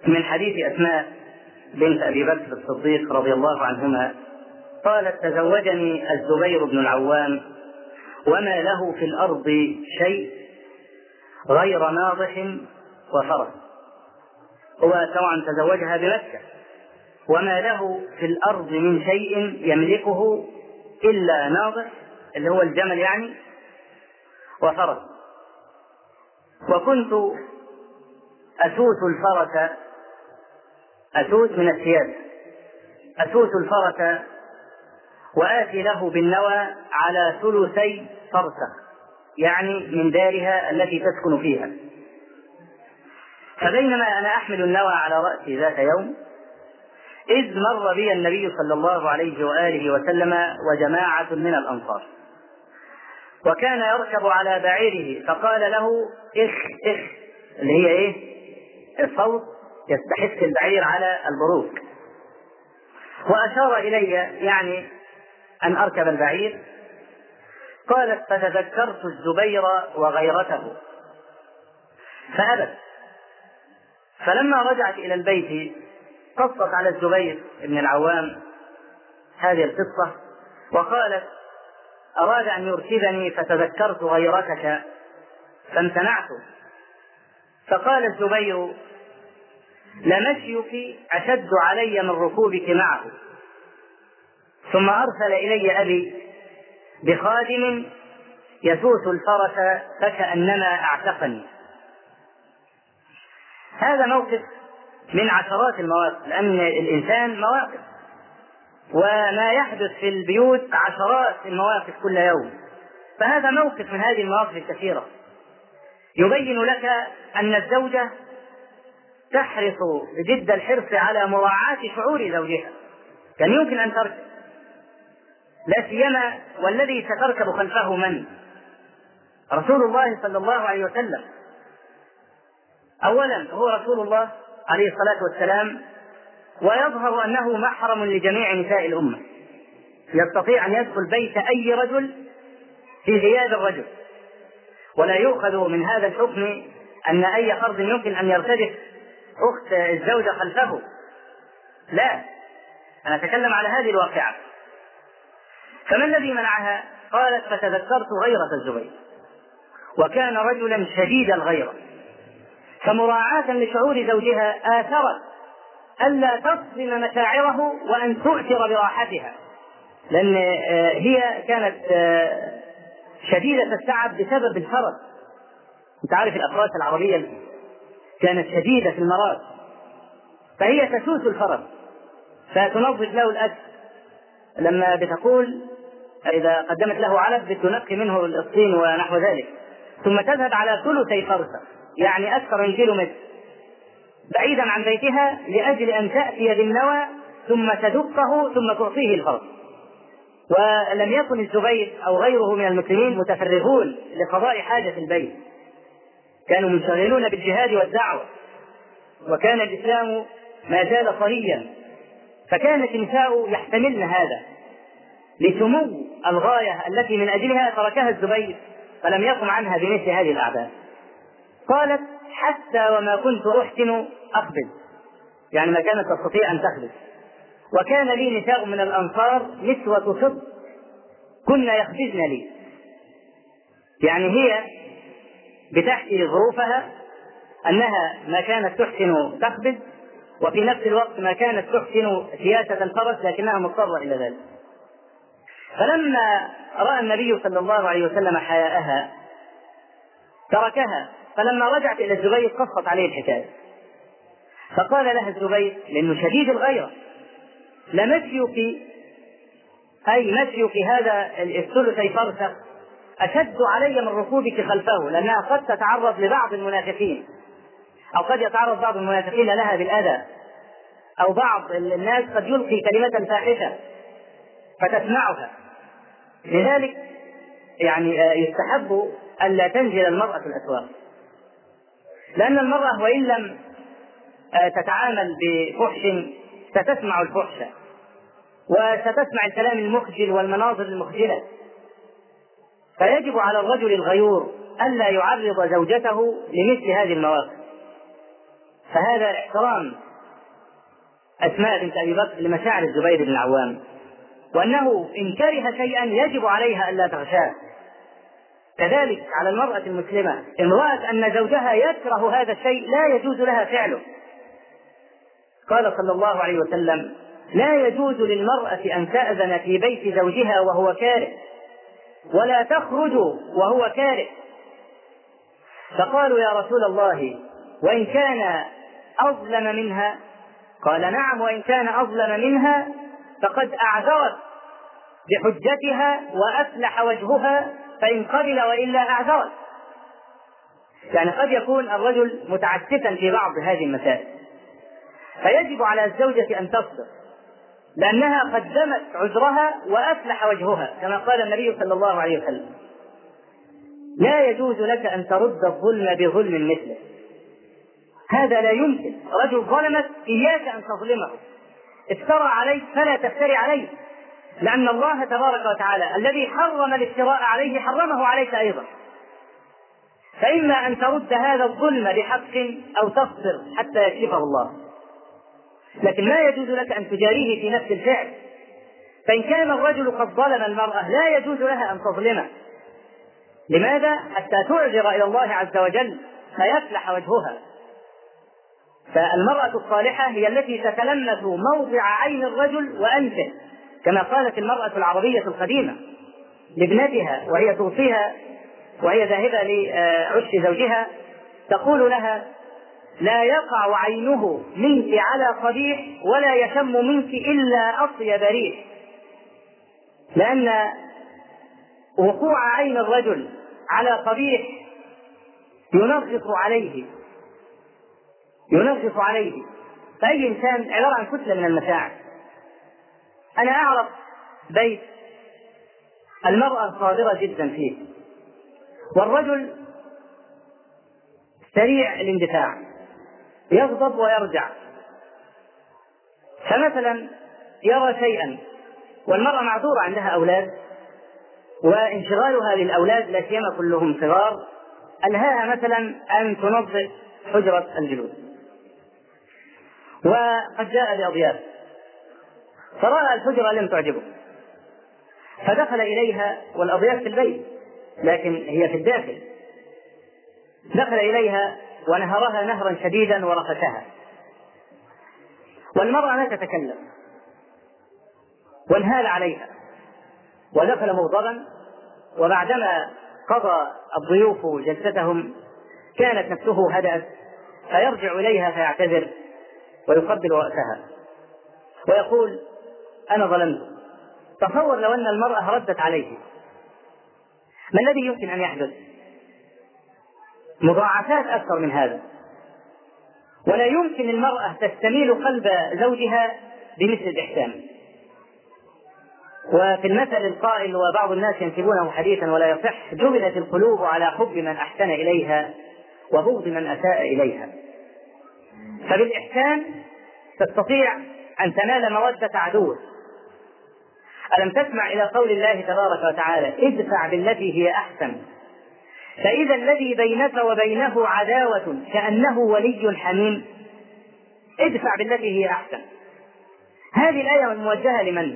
من حديث أسماء بنت أبي بكر الصديق رضي الله عنهما قالت: تزوجني الزبير بن العوام وما له في الأرض شيء غير ناضح وفرس. هو طبعا تزوجها بمكة، وما له في الأرض من شيء يملكه إلا ناضح اللي هو الجمل يعني وفرس. وكنت أسوس الفرس، أسوس من السياسة، أسوس الفرس وآتي له بالنوى على ثلثي فرسة، يعني من دارها التي تسكن فيها. فبينما أنا أحمل النوى على رأسي ذات يوم إذ مر بي النبي صلى الله عليه وآله وسلم وجماعة من الأنصار، وكان يركب على بعيره فقال له: إخ إخ، اللي هي إيه؟ الصوت يستحث البعير على البروك، وأشار إلي يعني أن أركب البعير. قالت: فتذكرت الزبير وغيرته فأبت. فلما رجعت إلى البيت قصت على الزبير بن العوام هذه القصة وقالت: أراد أن يرشدني فتذكرت غيرتك فامتنعت. فقال الزبير: لمشيك أشد علي من ركوبك معه. ثم أرسل إلي أبي بخادم يسوس الفرس فكأنما أعتقني. هذا موقف من عشرات المواقف، لأن الإنسان مواقف، وما يحدث في البيوت عشرات المواقف كل يوم. فهذا موقف من هذه المواقف الكثيرة يبين لك أن الزوجة تحرص بجد الحرص على مراعاة شعور زوجها. كان يمكن أن تركب، لا سيما والذي ستركب خلفه من؟ رسول الله صلى الله عليه وسلم. أولا هو رسول الله عليه الصلاة والسلام، ويظهر أنه محرم لجميع نساء الأمة، يستطيع أن يدخل بيت أي رجل في غياب الرجل، ولا يؤخذ من هذا الحكم أن أي فرد يمكن أن يرتدف أخت الزوجة خلفه. لا، أنا أتكلم على هذه الواقعة. فما الذي منعها؟ قالت: فتذكرت غيرة الزبير، وكان رجلا شديد الغيرة، فمراعاة لشعور زوجها آثرت ألا تصدم مشاعره وأن تؤثر براحتها، لأن هي كانت شديدة التعب بسبب الفرس. أنت عارف الأفراس العربية كانت شديدة في المرض، فهي تسوس الفرس فتنظف له الأكل. لما بتقول إذا قدمت له علف بتنقي منه الطين ونحو ذلك، ثم تذهب على ثلثي فرسة، يعني أكثر من كيلو متر، بعيدا عن بيتها لأجل أن تأتي بالنوى ثم تدقه ثم تعطيه الفرس. ولم يكن الزبير أو غيره من المسلمين متفرغون لقضاء حاجة البيت، كانوا منشغلون بالجهاد والدعوة، وكان الإسلام ما زال طريا، فكانت النساء يحتملن هذا لسمو الغاية التي من أجلها تركها الزبير، فلم يقم عنها بمثل هذه الأعداد. قالت: حتى وما كنت أحسن أخبز، يعني ما كانت تستطيع أن تخبز. وكان لي نساء من الأنصار نسوة صدق كن يخبزن لي، يعني هي بتحكي ظروفها أنها ما كانت تحسن تخبز، وفي نفس الوقت ما كانت تحسن سياسة الفرس لكنها مضطرة إلى ذلك. فلما رأى النبي صلى الله عليه وسلم حياءها تركها، فلما رجعت إلى الزبير قصت عليه الحكاية، فقال لها الزبير لأنه شديد الغيرة: لمشيك أي مشيك هذا الثلثي فرسة أشد علي من ركوبك خلفه، لأنها قد تتعرض لبعض المنافقين، أو قد يتعرض بعض المنافقين لها بالأذى، أو بعض الناس قد يلقي كلمة فاحشة فتسمعها. لذلك يعني يستحب ألا تنزل المرأة في الأسواق، لأن المرأة وإن لم تتعامل بفحش ستسمع الفحش وستسمع الكلام المخجل والمناظر المخجلة. فيجب على الرجل الغيور ألا يعرض زوجته لمثل هذه المواقف. فهذا احترام أسماء بنت أبي بكر لمشاعر الزبير بن العوام، وأنه إن كره شيئا يجب عليها ألا تغشاه. كذلك على المرأة المسلمة إن رأت أن زوجها يكره هذا الشيء لا يجوز لها فعله. قال صلى الله عليه وسلم: لا يجوز للمرأة أن تأذن في بيت زوجها وهو كاره، ولا تخرج وهو كاره. فقالوا: يا رسول الله، وإن كان أظلم منها؟ قال: نعم، وإن كان أظلم منها فقد أعذرت بحجتها وأفلح وجهها، فإن قبل وإلا أعذرت. يعني قد يكون الرجل متعسفا في بعض هذه المسائل، فيجب على الزوجة أن تصبر، لأنها قدمت عذرها وأفلح وجهها، كما قال النبي صلى الله عليه وسلم: لا يجوز لك أن ترد الظلم بظلم مثله. هذا لا يمكن. رجل ظلمك إياك أن تظلمه، افترى عليك فلا تفتري عليه، لأن الله تبارك وتعالى الذي حرم الافتراء عليه حرمه عليك أيضا. فإما أن ترد هذا الظلم بحق أو تصبر حتى يكشفه الله، لكن لا يجوز لك أن تجاريه في نفس الفعل. فإن كان الرجل قد ظلم المرأة لا يجوز لها أن تظلمه. لماذا؟ حتى تعذر إلى الله عز وجل فيفلح وجهها. فالمرأة الصالحة هي التي تتلمس موضع عين الرجل وأنفه، كما قالت المرأة العربية القديمة لابنتها وهي توصيها وهي ذاهبة لعش زوجها، تقول لها: لا يقع عينه منك على قبيح ولا يشم منك إلا أطيب ريح. لأن وقوع عين الرجل على قبيح ينغص عليه ينغص عليه فأي إنسان عبارة عن كتلة من المشاعر. أنا أعرف بيت المرأة صادرة جدا فيه، والرجل سريع الاندفاع، يغضب ويرجع. فمثلا يرى شيئا والمرأة معذورة عندها أولاد، وانشغالها للأولاد لا سيما كلهم صغار ألهاها مثلا أن تنظف حجرة الجلوس، وقد جاء بأضياف فرأى الحجرة لم تعجبه فدخل إليها، والأضياف في البيت لكن هي في الداخل. دخل إليها ونهرها نهرا شديدا ورفتها، والمرأة لا تتكلم، وانهال عليها ودخل مغضبا. وبعدما قضى الضيوف جلستهم كانت نفسه هدأت، فيرجع إليها فيعتذر ويقبل رأسها ويقول: أنا ظلمت. تصور لو أن المرأة ردت عليه، ما الذي يمكن أن يحدث؟ مضاعفات أكثر من هذا. ولا يمكن المرأة تستميل قلب زوجها بمثل الإحسان. وفي المثل القائل وبعض الناس ينسبونه حديثا ولا يصح: جبلت القلوب على حب من أحسن إليها وبغض من أساء إليها. فبالإحسان تستطيع أن تنال مودة عدوك. ألم تسمع إلى قول الله تبارك وتعالى: ادفع بالتي هي أحسن فإذا الذي بينك وبينه عداوة كأنه ولي حميم. ادفع بالتي هي أحسن. هذه الآية موجهة لمن؟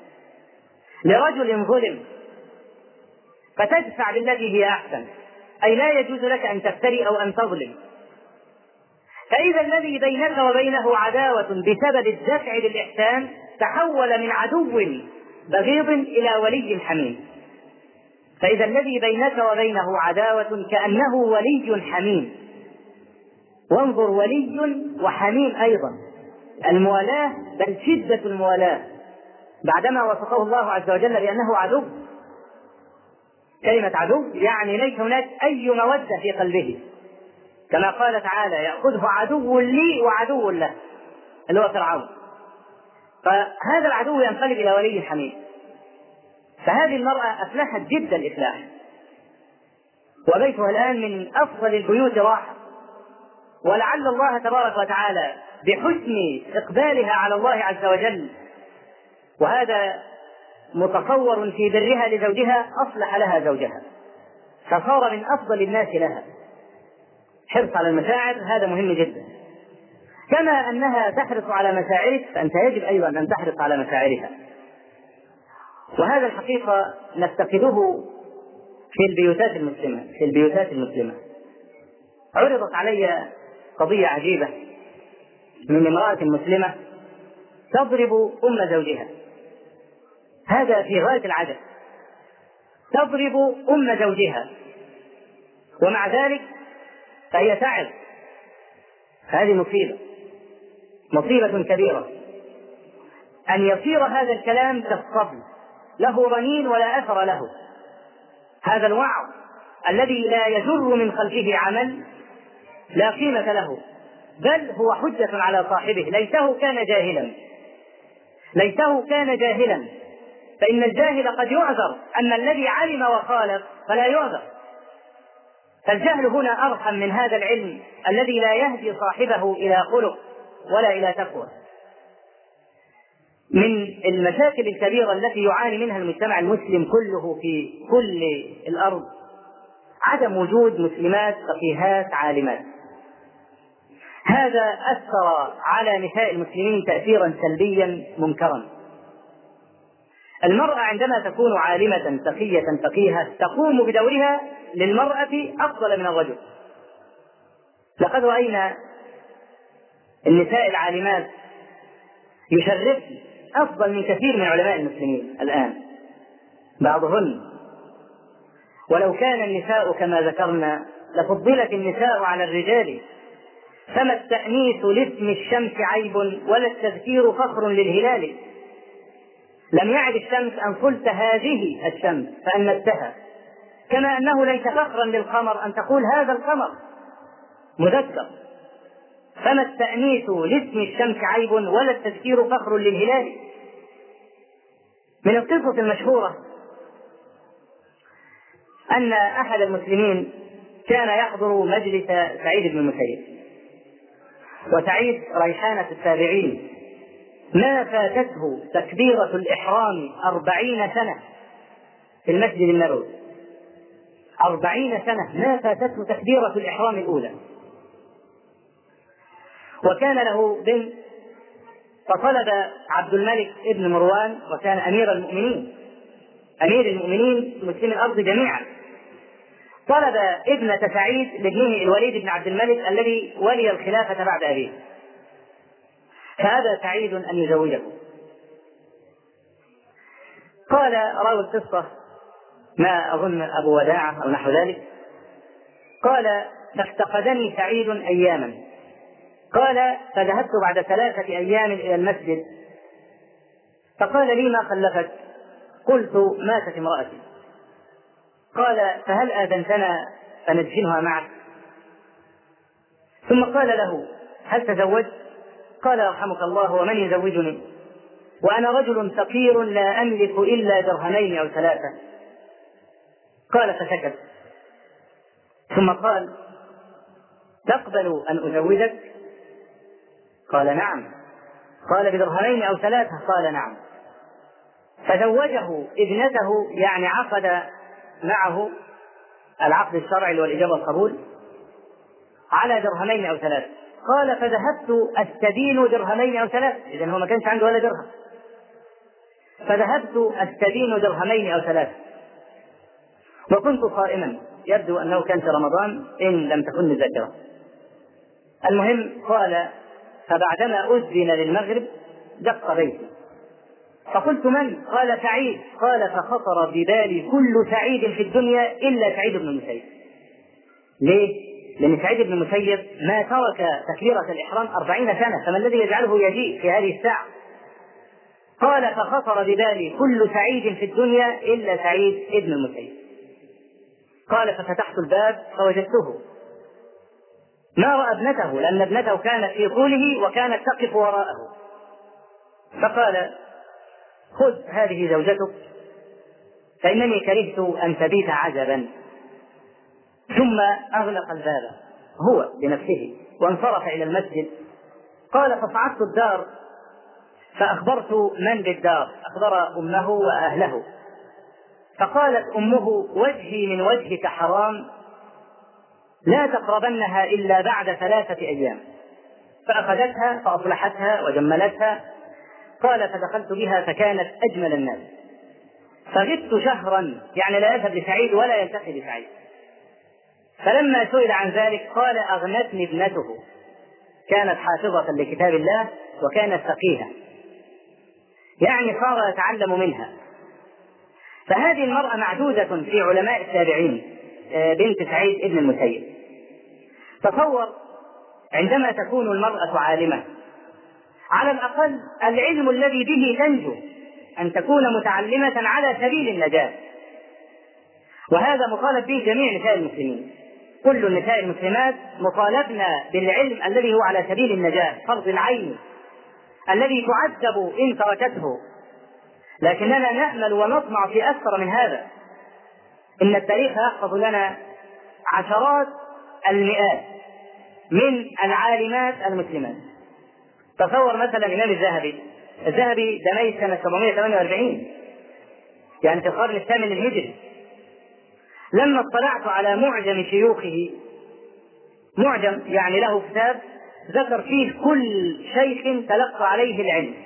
لرجل ظلم، فتدفع بالتي هي أحسن، أي لا يجوز لك أن تفتري أو أن تظلم. فإذا الذي بينك وبينه عداوة بسبب الدفع بالإحسان تحول من عدو بغيض إلى ولي حميم. فإذا الذي بينك وبينه عداوة كأنه ولي حميم. وانظر، ولي وحميم أيضا، الموالاة بل شدة الموالاة، بعدما وصفه الله عز وجل بأنه عدو. كلمة عدو يعني ليس هناك أي مودة في قلبه، كما قال تعالى: يأخذه عدو لي وعدو له، اللي هو فرعون. فهذا العدو ينقلب إلى ولي حميم. فهذه المرأة أفلحت جدا الإفلاح، وبيتها الآن من أفضل البيوت راحة. ولعل الله تبارك وتعالى بحسن إقبالها على الله عز وجل، وهذا متصور في برها لزوجها، أصلح لها زوجها فصار من أفضل الناس لها. حرص على المشاعر هذا مهم جدا. كما أنها تحرص على مشاعرك فأنت يجب أيضا أن تحرص على مشاعرها. وهذا الحقيقة نفتقده في البيوتات المسلمة. في البيوتات المسلمة عرضت علي قضية عجيبة من امرأة مسلمة تضرب أم زوجها. هذا في غاية العجب، تضرب أم زوجها ومع ذلك فهي تعظ. هذه مصيبة، مصيبة كبيرة أن يصير هذا الكلام كالصبي له رنين ولا أثر له. هذا الوعظ الذي لا يجر من خلفه عمل لا قيمة له، بل هو حجة على صاحبه. ليته كان جاهلا، ليته كان جاهلا، فإن الجاهل قد يعذر، أما الذي علم وخالف فلا يعذر. فالجهل هنا أرحم من هذا العلم الذي لا يهدي صاحبه إلى خلق ولا إلى تقوى. من المشاكل الكبيرة التي يعاني منها المجتمع المسلم كله في كل الأرض عدم وجود مسلمات فقيهات عالمات. هذا أثر على نساء المسلمين تأثيرا سلبيا منكرا. المرأة عندما تكون عالمة تقية فقيهة تقوم بدورها للمرأة أفضل من الرجل. لقد رأينا النساء العالمات يشرفن أفضل من كثير من علماء المسلمين الآن بعضهن. ولو كان النساء كما ذكرنا لفضلت النساء على الرجال، فما التأنيث لاسم الشمس عيب ولا التذكير فخر للهلال. لم يعد الشمس أن قلت هذه الشمس فأنتها، كما أنه ليس فخرا للقمر أن تقول هذا القمر مذكر. فما التأنيث لاسم الشمس عيب ولا التذكير فخر للهلال. من القصص المشهورة أن أحد المسلمين كان يحضر مجلس سعيد بن المسيب، وسعيد ريحانة التابعين ما فاتته تكبيرة الإحرام أربعين سنة في المسجد النبوي. أربعين سنة ما فاتته تكبيرة الإحرام الأولى. وكان له بنت، فطلب عبد الملك ابن مروان وكان أمير المؤمنين أمير المؤمنين مسلمي الأرض جميعا، طلب ابنة سعيد لابنه الوليد بن عبد الملك الذي ولي الخلافة بعد أبيه، فأبى سعيد أن يزوجه. قال راوي القصة ما أظن أبو وداعة أو نحو ذلك، قال فافتقدني سعيد أياما. قال فذهبت بعد ثلاثة أيام إلى المسجد فقال لي ما خلفت؟ قلت ماتت امرأتي. قال فهل آذنتنا فندفنها معك؟ ثم قال له هل تزوجت؟ قال يرحمك الله ومن يزوجني وأنا رجل فقير لا أملك إلا درهمين أو ثلاثة. قال فسكت، ثم قال تقبل أن أزوجك؟ قال نعم. قال بدرهمين أو ثلاثة؟ قال نعم. فزوجه ابنته، يعني عقد معه العقد الشرعي والإجابة والقبول على درهمين أو ثلاثة. قال فذهبت أستدين درهمين أو ثلاثة، إذن هو ما كانش عنده ولا درهم، فذهبت أستدين درهمين أو ثلاثة وكنت صائما، يبدو أنه كان في رمضان إن لم تكن ذاكرة. المهم قال فبعدما أذن للمغرب دق بيتي فقلت من؟ قال سعيد. قال فخطر ببالي كل سعيد في الدنيا إلا سعيد بن المسيب. ليه؟ لأن سعيد بن المسيب ما ترك تكبيرة الإحرام أربعين سنة، فما الذي يجعله يجيء في هذه الساعة؟ قال فخطر ببالي كل سعيد في الدنيا إلا سعيد بن المسيب. قال ففتحت الباب فوجدته ما رأى ابنته، لأن ابنته كانت في طوله وكانت تقف وراءه. فقال خذ هذه زوجتك فإنني كرهت أن تبيت عجبا. ثم أغلق الباب هو بنفسه وانصرف إلى المسجد. قال فصعدت الدار فأخبرت من بالدار، أخبر أمه وأهله، فقالت أمه وجهي من وجهك حرام لا تقربنها إلا بعد ثلاثة أيام. فأخذتها فأصلحتها وجملتها. قال فدخلت بها فكانت أجمل الناس، فغبت شهرا، يعني لا يذهب لسعيد ولا يلتقي بسعيد. فلما سئل عن ذلك قال أغنتني ابنته، كانت حافظة لكتاب الله وكانت فقيهة، يعني صار يتعلم منها. فهذه المرأة معدودة في علماء التابعين، بنت سعيد ابن المسيب. تصور عندما تكون المرأة عالمة، على الأقل العلم الذي به تنجو، أن تكون متعلمة على سبيل النجاة. وهذا مطالب به جميع نساء المسلمين، كل النساء المسلمات مطالبن بالعلم الذي هو على سبيل النجاة، فرض العين الذي تعذب إن تركته. لكننا نأمل ونطمع في أكثر من هذا. إن التاريخ يحفظ لنا عشرات المئات من العالمات المسلمات. تصور مثلا الإمام الذهبي، الذهبي ده ميت سنة سبعمائة وثمانية وأربعين، يعني في القرن الثامن الهجري. لما اطلعت على معجم شيوخه، معجم يعني له كتاب ذكر فيه كل شيخ تلقى عليه العلم،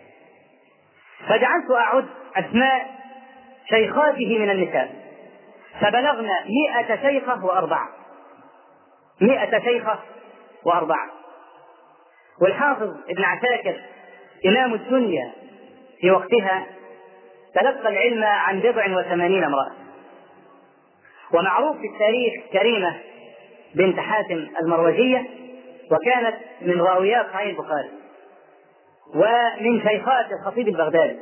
فجعلت أعد أسماء شيخاته من النساء، فبلغنا مئة شيخة وأربعة، مئة شيخة وأربعة. والحافظ ابن عساكر إمام الدنيا في وقتها تلقى العلم عن بضع وثمانين امرأة. ومعروف في التاريخ كريمة بنت حاتم المروزية، وكانت من راويات صحيح البخاري ومن شيخات الخطيب البغدادي،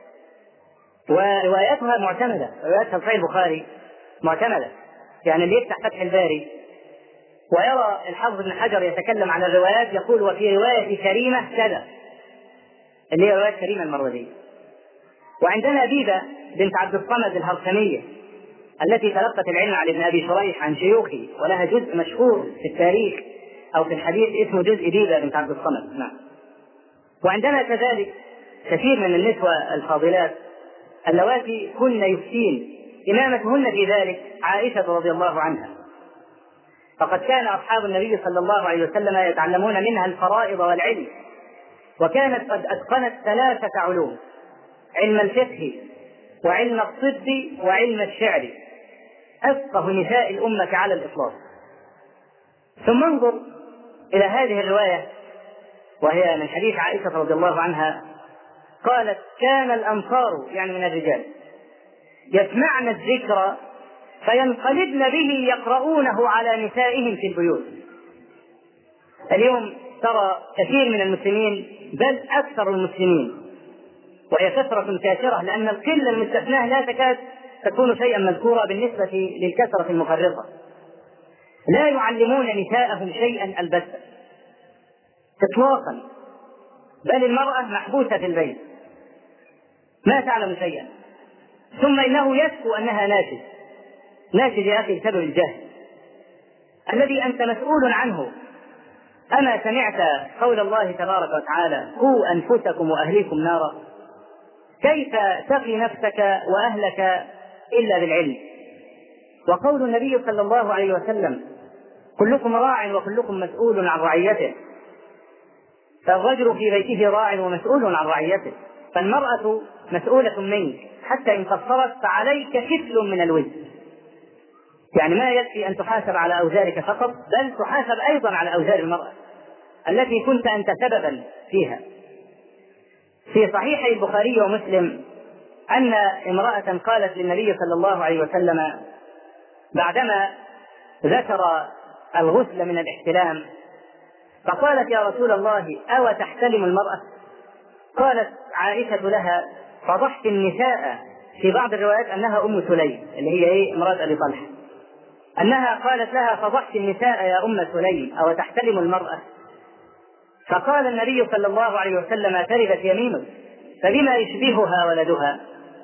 ورواياتها معتمدة، رواياتها صحيح البخاري معتمدة. يعني اللي يفتح فتح الباري ويرى الحافظ ابن حجر يتكلم عن الروايات يقول وفي رواية كريمة كذا، اللي هي رواية كريمة المروزية. وعندنا بيبة بنت عبد الصمد الهرسمية التي تلقت العلم عن ابن أبي شريح عن شيوخه،ولها جزء مشهور في التاريخ أو في الحديث اسمه جزء بيبة بنت عبد الصمد. نعم. وعندنا كذلك كثير من النسوة الفاضلات اللواتي كن يفتين، إمامتهن في ذلك عائشة رضي الله عنها، فقد كان أصحاب النبي صلى الله عليه وسلم يتعلمون منها الفرائض والعلم، وكانت قد أتقنت ثلاثة علوم: علم الفقه وعلم الطب وعلم الشعر، أفقه نساء الأمة على الإطلاق. ثم انظر إلى هذه الرواية وهي من حديث عائشة رضي الله عنها، قالت كان الأنصار يعني من الرجال يسمعن الذكر فينقلبن به يقرؤونه على نسائهم في البيوت. اليوم ترى كثير من المسلمين بل أكثر المسلمين، وهي كثرة كثيرة لأن القلة المستثناة لا تكاد تكون شيئا مذكورا بالنسبة للكثرة المفرطة، لا يعلمون نساءهم شيئا البتة إطلاقا، بل المرأة محبوسة في البيت ما تعلم شيئا. ثم إنه يشكو أنها ناشد، ناشد يا أخي بسبب الجهل الذي أنت مسؤول عنه. أما سمعت قول الله تبارك وتعالى قوا أنفسكم وأهليكم نارا؟ كيف تقي نفسك وأهلك إلا بالعلم؟ وقول النبي صلى الله عليه وسلم كلكم راع وكلكم مسؤول عن رعيته، فالرجل في بيته راع ومسؤول عن رعيته، فالمرأة مسؤولة منك، حتى إن قصرت فعليك كفل من الوزر. يعني ما يكفي أن تحاسب على أوزارك فقط، بل تحاسب أيضا على أوزار المرأة التي كنت أنت سببا فيها. في صحيح البخاري ومسلم أن امرأة قالت للنبي صلى الله عليه وسلم بعدما ذكر الغسل من الاحتلام، فقالت يا رسول الله أو تحتلم المرأة؟ قالت عائشة لها فضحت النساء، في بعض الروايات أنها أم سليم اللي هي إيه امرأة أبي طلحة، أنها قالت لها فضحت النساء يا أم سليم أو تحتلم المرأة؟ فقال النبي صلى الله عليه وسلم تربت يمينك، فبما يشبهها ولدها.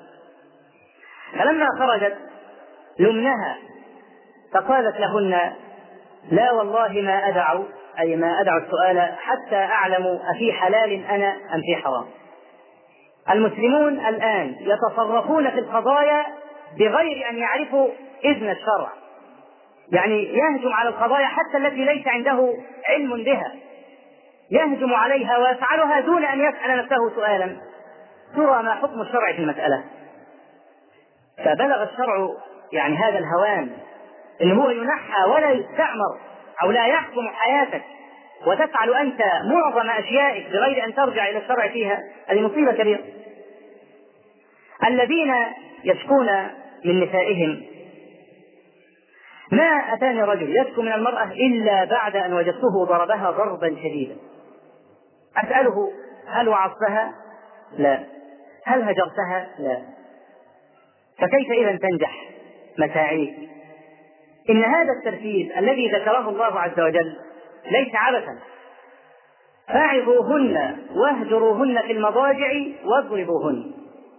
فلما خرجت لمنها فقالت لهن لا والله ما أدع، أي ما أدع السؤال حتى أعلم أفي حلال أنا أم في حرام. المسلمون الآن يتصرفون في القضايا بغير أن يعرفوا إذن الشرع، يعني يهجم على القضايا حتى التي ليس عنده علم بها، يهجم عليها ويفعلها دون أن يسأل نفسه سؤالا: ترى ما حكم الشرع في المسألة؟ فبلغ الشرع يعني هذا الهوان، إن هو ينحى ولا يستعمر أو لا يحكم حياتك وتفعل أنت معظم أشيائك بغير أن ترجع إلى الشرع فيها. هذه مصيبة كبيرة. الذين يشكون من نسائهم: ما أتاني رجل يشكو من المرأة إلا بعد أن وجدته ضربها ضربا شديدا. أسأله: هل وعظتها؟ لا. هل هجرتها؟ لا. فكيف إذا تنجح مساعيك؟ إن هذا الترتيب الذي ذكره الله عز وجل ليس عبثا. فاعظوهن واهجروهن في المضاجع واضربوهن.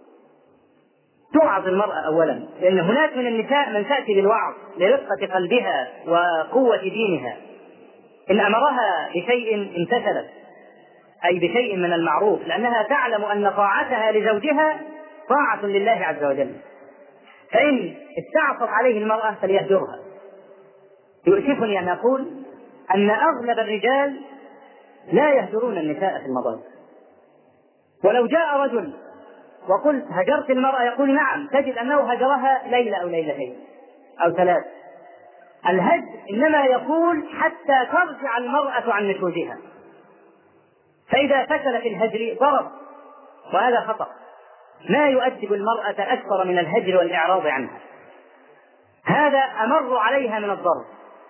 توعظ المرأة أولا، لأن هناك من النساء من تأتي بالوعظ لرقة قلبها وقوة دينها. إن أمرها بشيء امتثلت، أي بشيء من المعروف، لأنها تعلم أن طاعتها لزوجها طاعة لله عز وجل. فإن استعصت عليه المرأة فليهجرها. يؤسفني أن أقول أن أغلب الرجال لا يهجرون النساء في المضاجع. ولو جاء رجل وقلت: هجرت المرأة؟ يقول: نعم. تجد أنه هجرها ليلة أو ليلتين أو ثلاث. الهجر إنما يقول حتى ترجع المرأة عن نشوزها، فإذا فشل في الهجر ضرب، وهذا خطأ. ما يؤدب المرأة أكثر من الهجر والإعراض عنها. هذا أمر عليها من الضرب.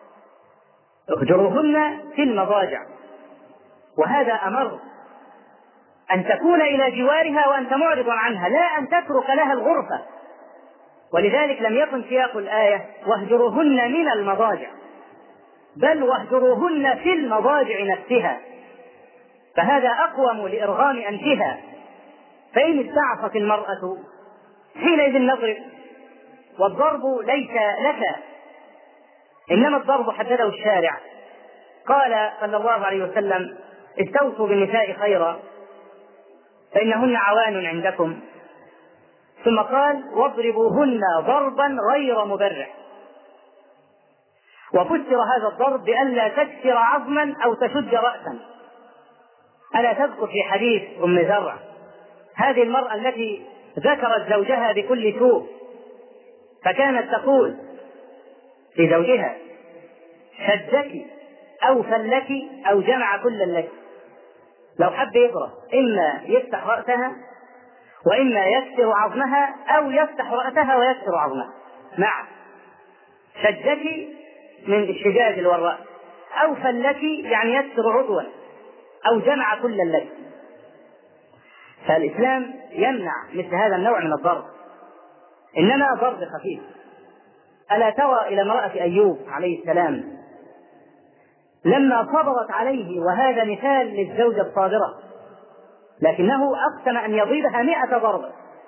اهجروهن في المضاجع، وهذا أمر أن تكون إلى جوارها وأنت معرض عنها، لا أن تترك لها الغرفة. ولذلك لم يكن سياق الآية واهجروهن من المضاجع، بل واهجروهن في المضاجع نفسها، فهذا أقوم لإرغام أنفها. فإن استعصت المرأة حينئذ نضرب، والضرب ليس لك، إنما الضرب حدده الشارع. قال صلى الله عليه وسلم: استوصوا بالنساء خيرا فإنهن عوان عندكم. ثم قال: واضربوهن ضربا غير مبرح. وفسر هذا الضرب بألا تكسر عظما أو تشد رأسا. ألا تذكر في حديث أم زرع هذه المرأة التي ذكرت زوجها بكل سوء، فكانت تقول في زوجها: شدك أو فلك أو جمع كل لك. لو حب يضرب إما يفتح رأسها وإما يكسر عظمها، أو يفتح رأسها ويكسر عظمها معا. شدك من الشجاج والرأس، أو فلك يعني يكسر عضوا، أو جمع كل لك. فالإسلام يمنع مثل هذا النوع من الضرب، إنما ضرب خفيف. ألا ترى إلى امرأة أيوب عليه السلام لما صبرت عليه، وهذا مثال للزوجة الصابرة، لكنه أقسم أن يضربها مئة ضربة.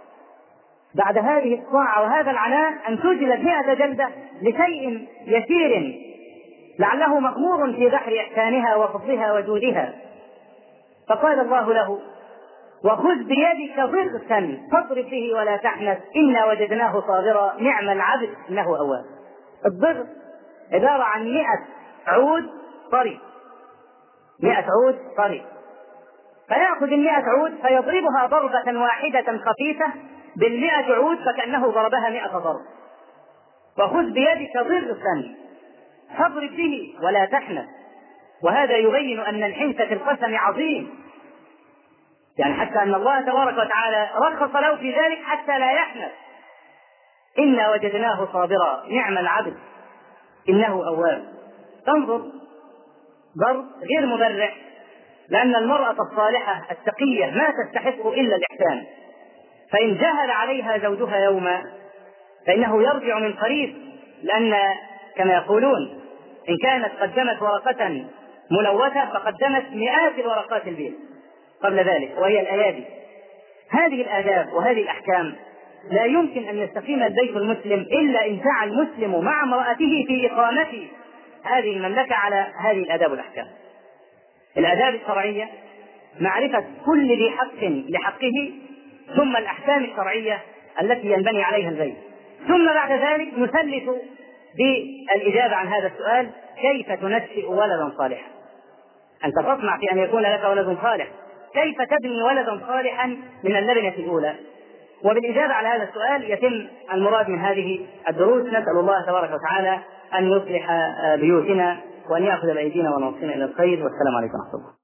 بعد هذه الطاعة وهذا العناء أن تجلد مئة جلدة لشيء يسير لعله مغمور في بحر إحسانها وفضلها وجودها. فقال الله له: وخذ بيدك ضغثا فاضرب به ولا تحنث إنا وجدناه صابرا نعم العبد إنه أواب. الضغط عبارة عن مئة عود طري، مئة عود طري، فيأخذ المئة عود فيضربها ضربة واحدة خفيفة بالمئة عود فكأنه ضربها مئة ضرب. وخذ بيدك ضغثا فاضرب به ولا تحنث. وهذا يبين أن الحنث في القسم عظيم، يعني حتى أن الله تبارك وتعالى رخص له في ذلك حتى لا يحنث. إنا وجدناه صابرا نعم العبد إنه أواب. تنظر ضرب غير مبرح، لأن المرأة الصالحة التقية ما تستحق إلا الإحسان. فإن جهل عليها زوجها يوما فإنه يرجع من قريب، لأن كما يقولون إن كانت قدمت ورقة ملوثة فقدمت مئات الورقات البيض قبل ذلك، وهي الأيادي. هذه الآداب وهذه الأحكام لا يمكن أن يستقيم البيت المسلم إلا إن سعى المسلم مع امرأته في إقامة هذه المملكة على هذه الآداب والأحكام. الآداب الشرعية معرفة كل ذي حق لحقه، ثم الأحكام الشرعية التي ينبني عليها البيت، ثم بعد ذلك نثلث بالإجابة عن هذا السؤال: كيف تنشئ ولدا صالحا؟ أنت تطمع في أن يكون لك ولد صالح، كيف تبني ولدا صالحا من اللبنة الأولى؟ وبالإجابة على هذا السؤال يتم المراد من هذه الدروس. نسأل الله تبارك وتعالى أن يصلح بيوتنا وأن يأخذ بأيدينا ونوصينا إلى الخير، والسلام عليكم ورحمة الله.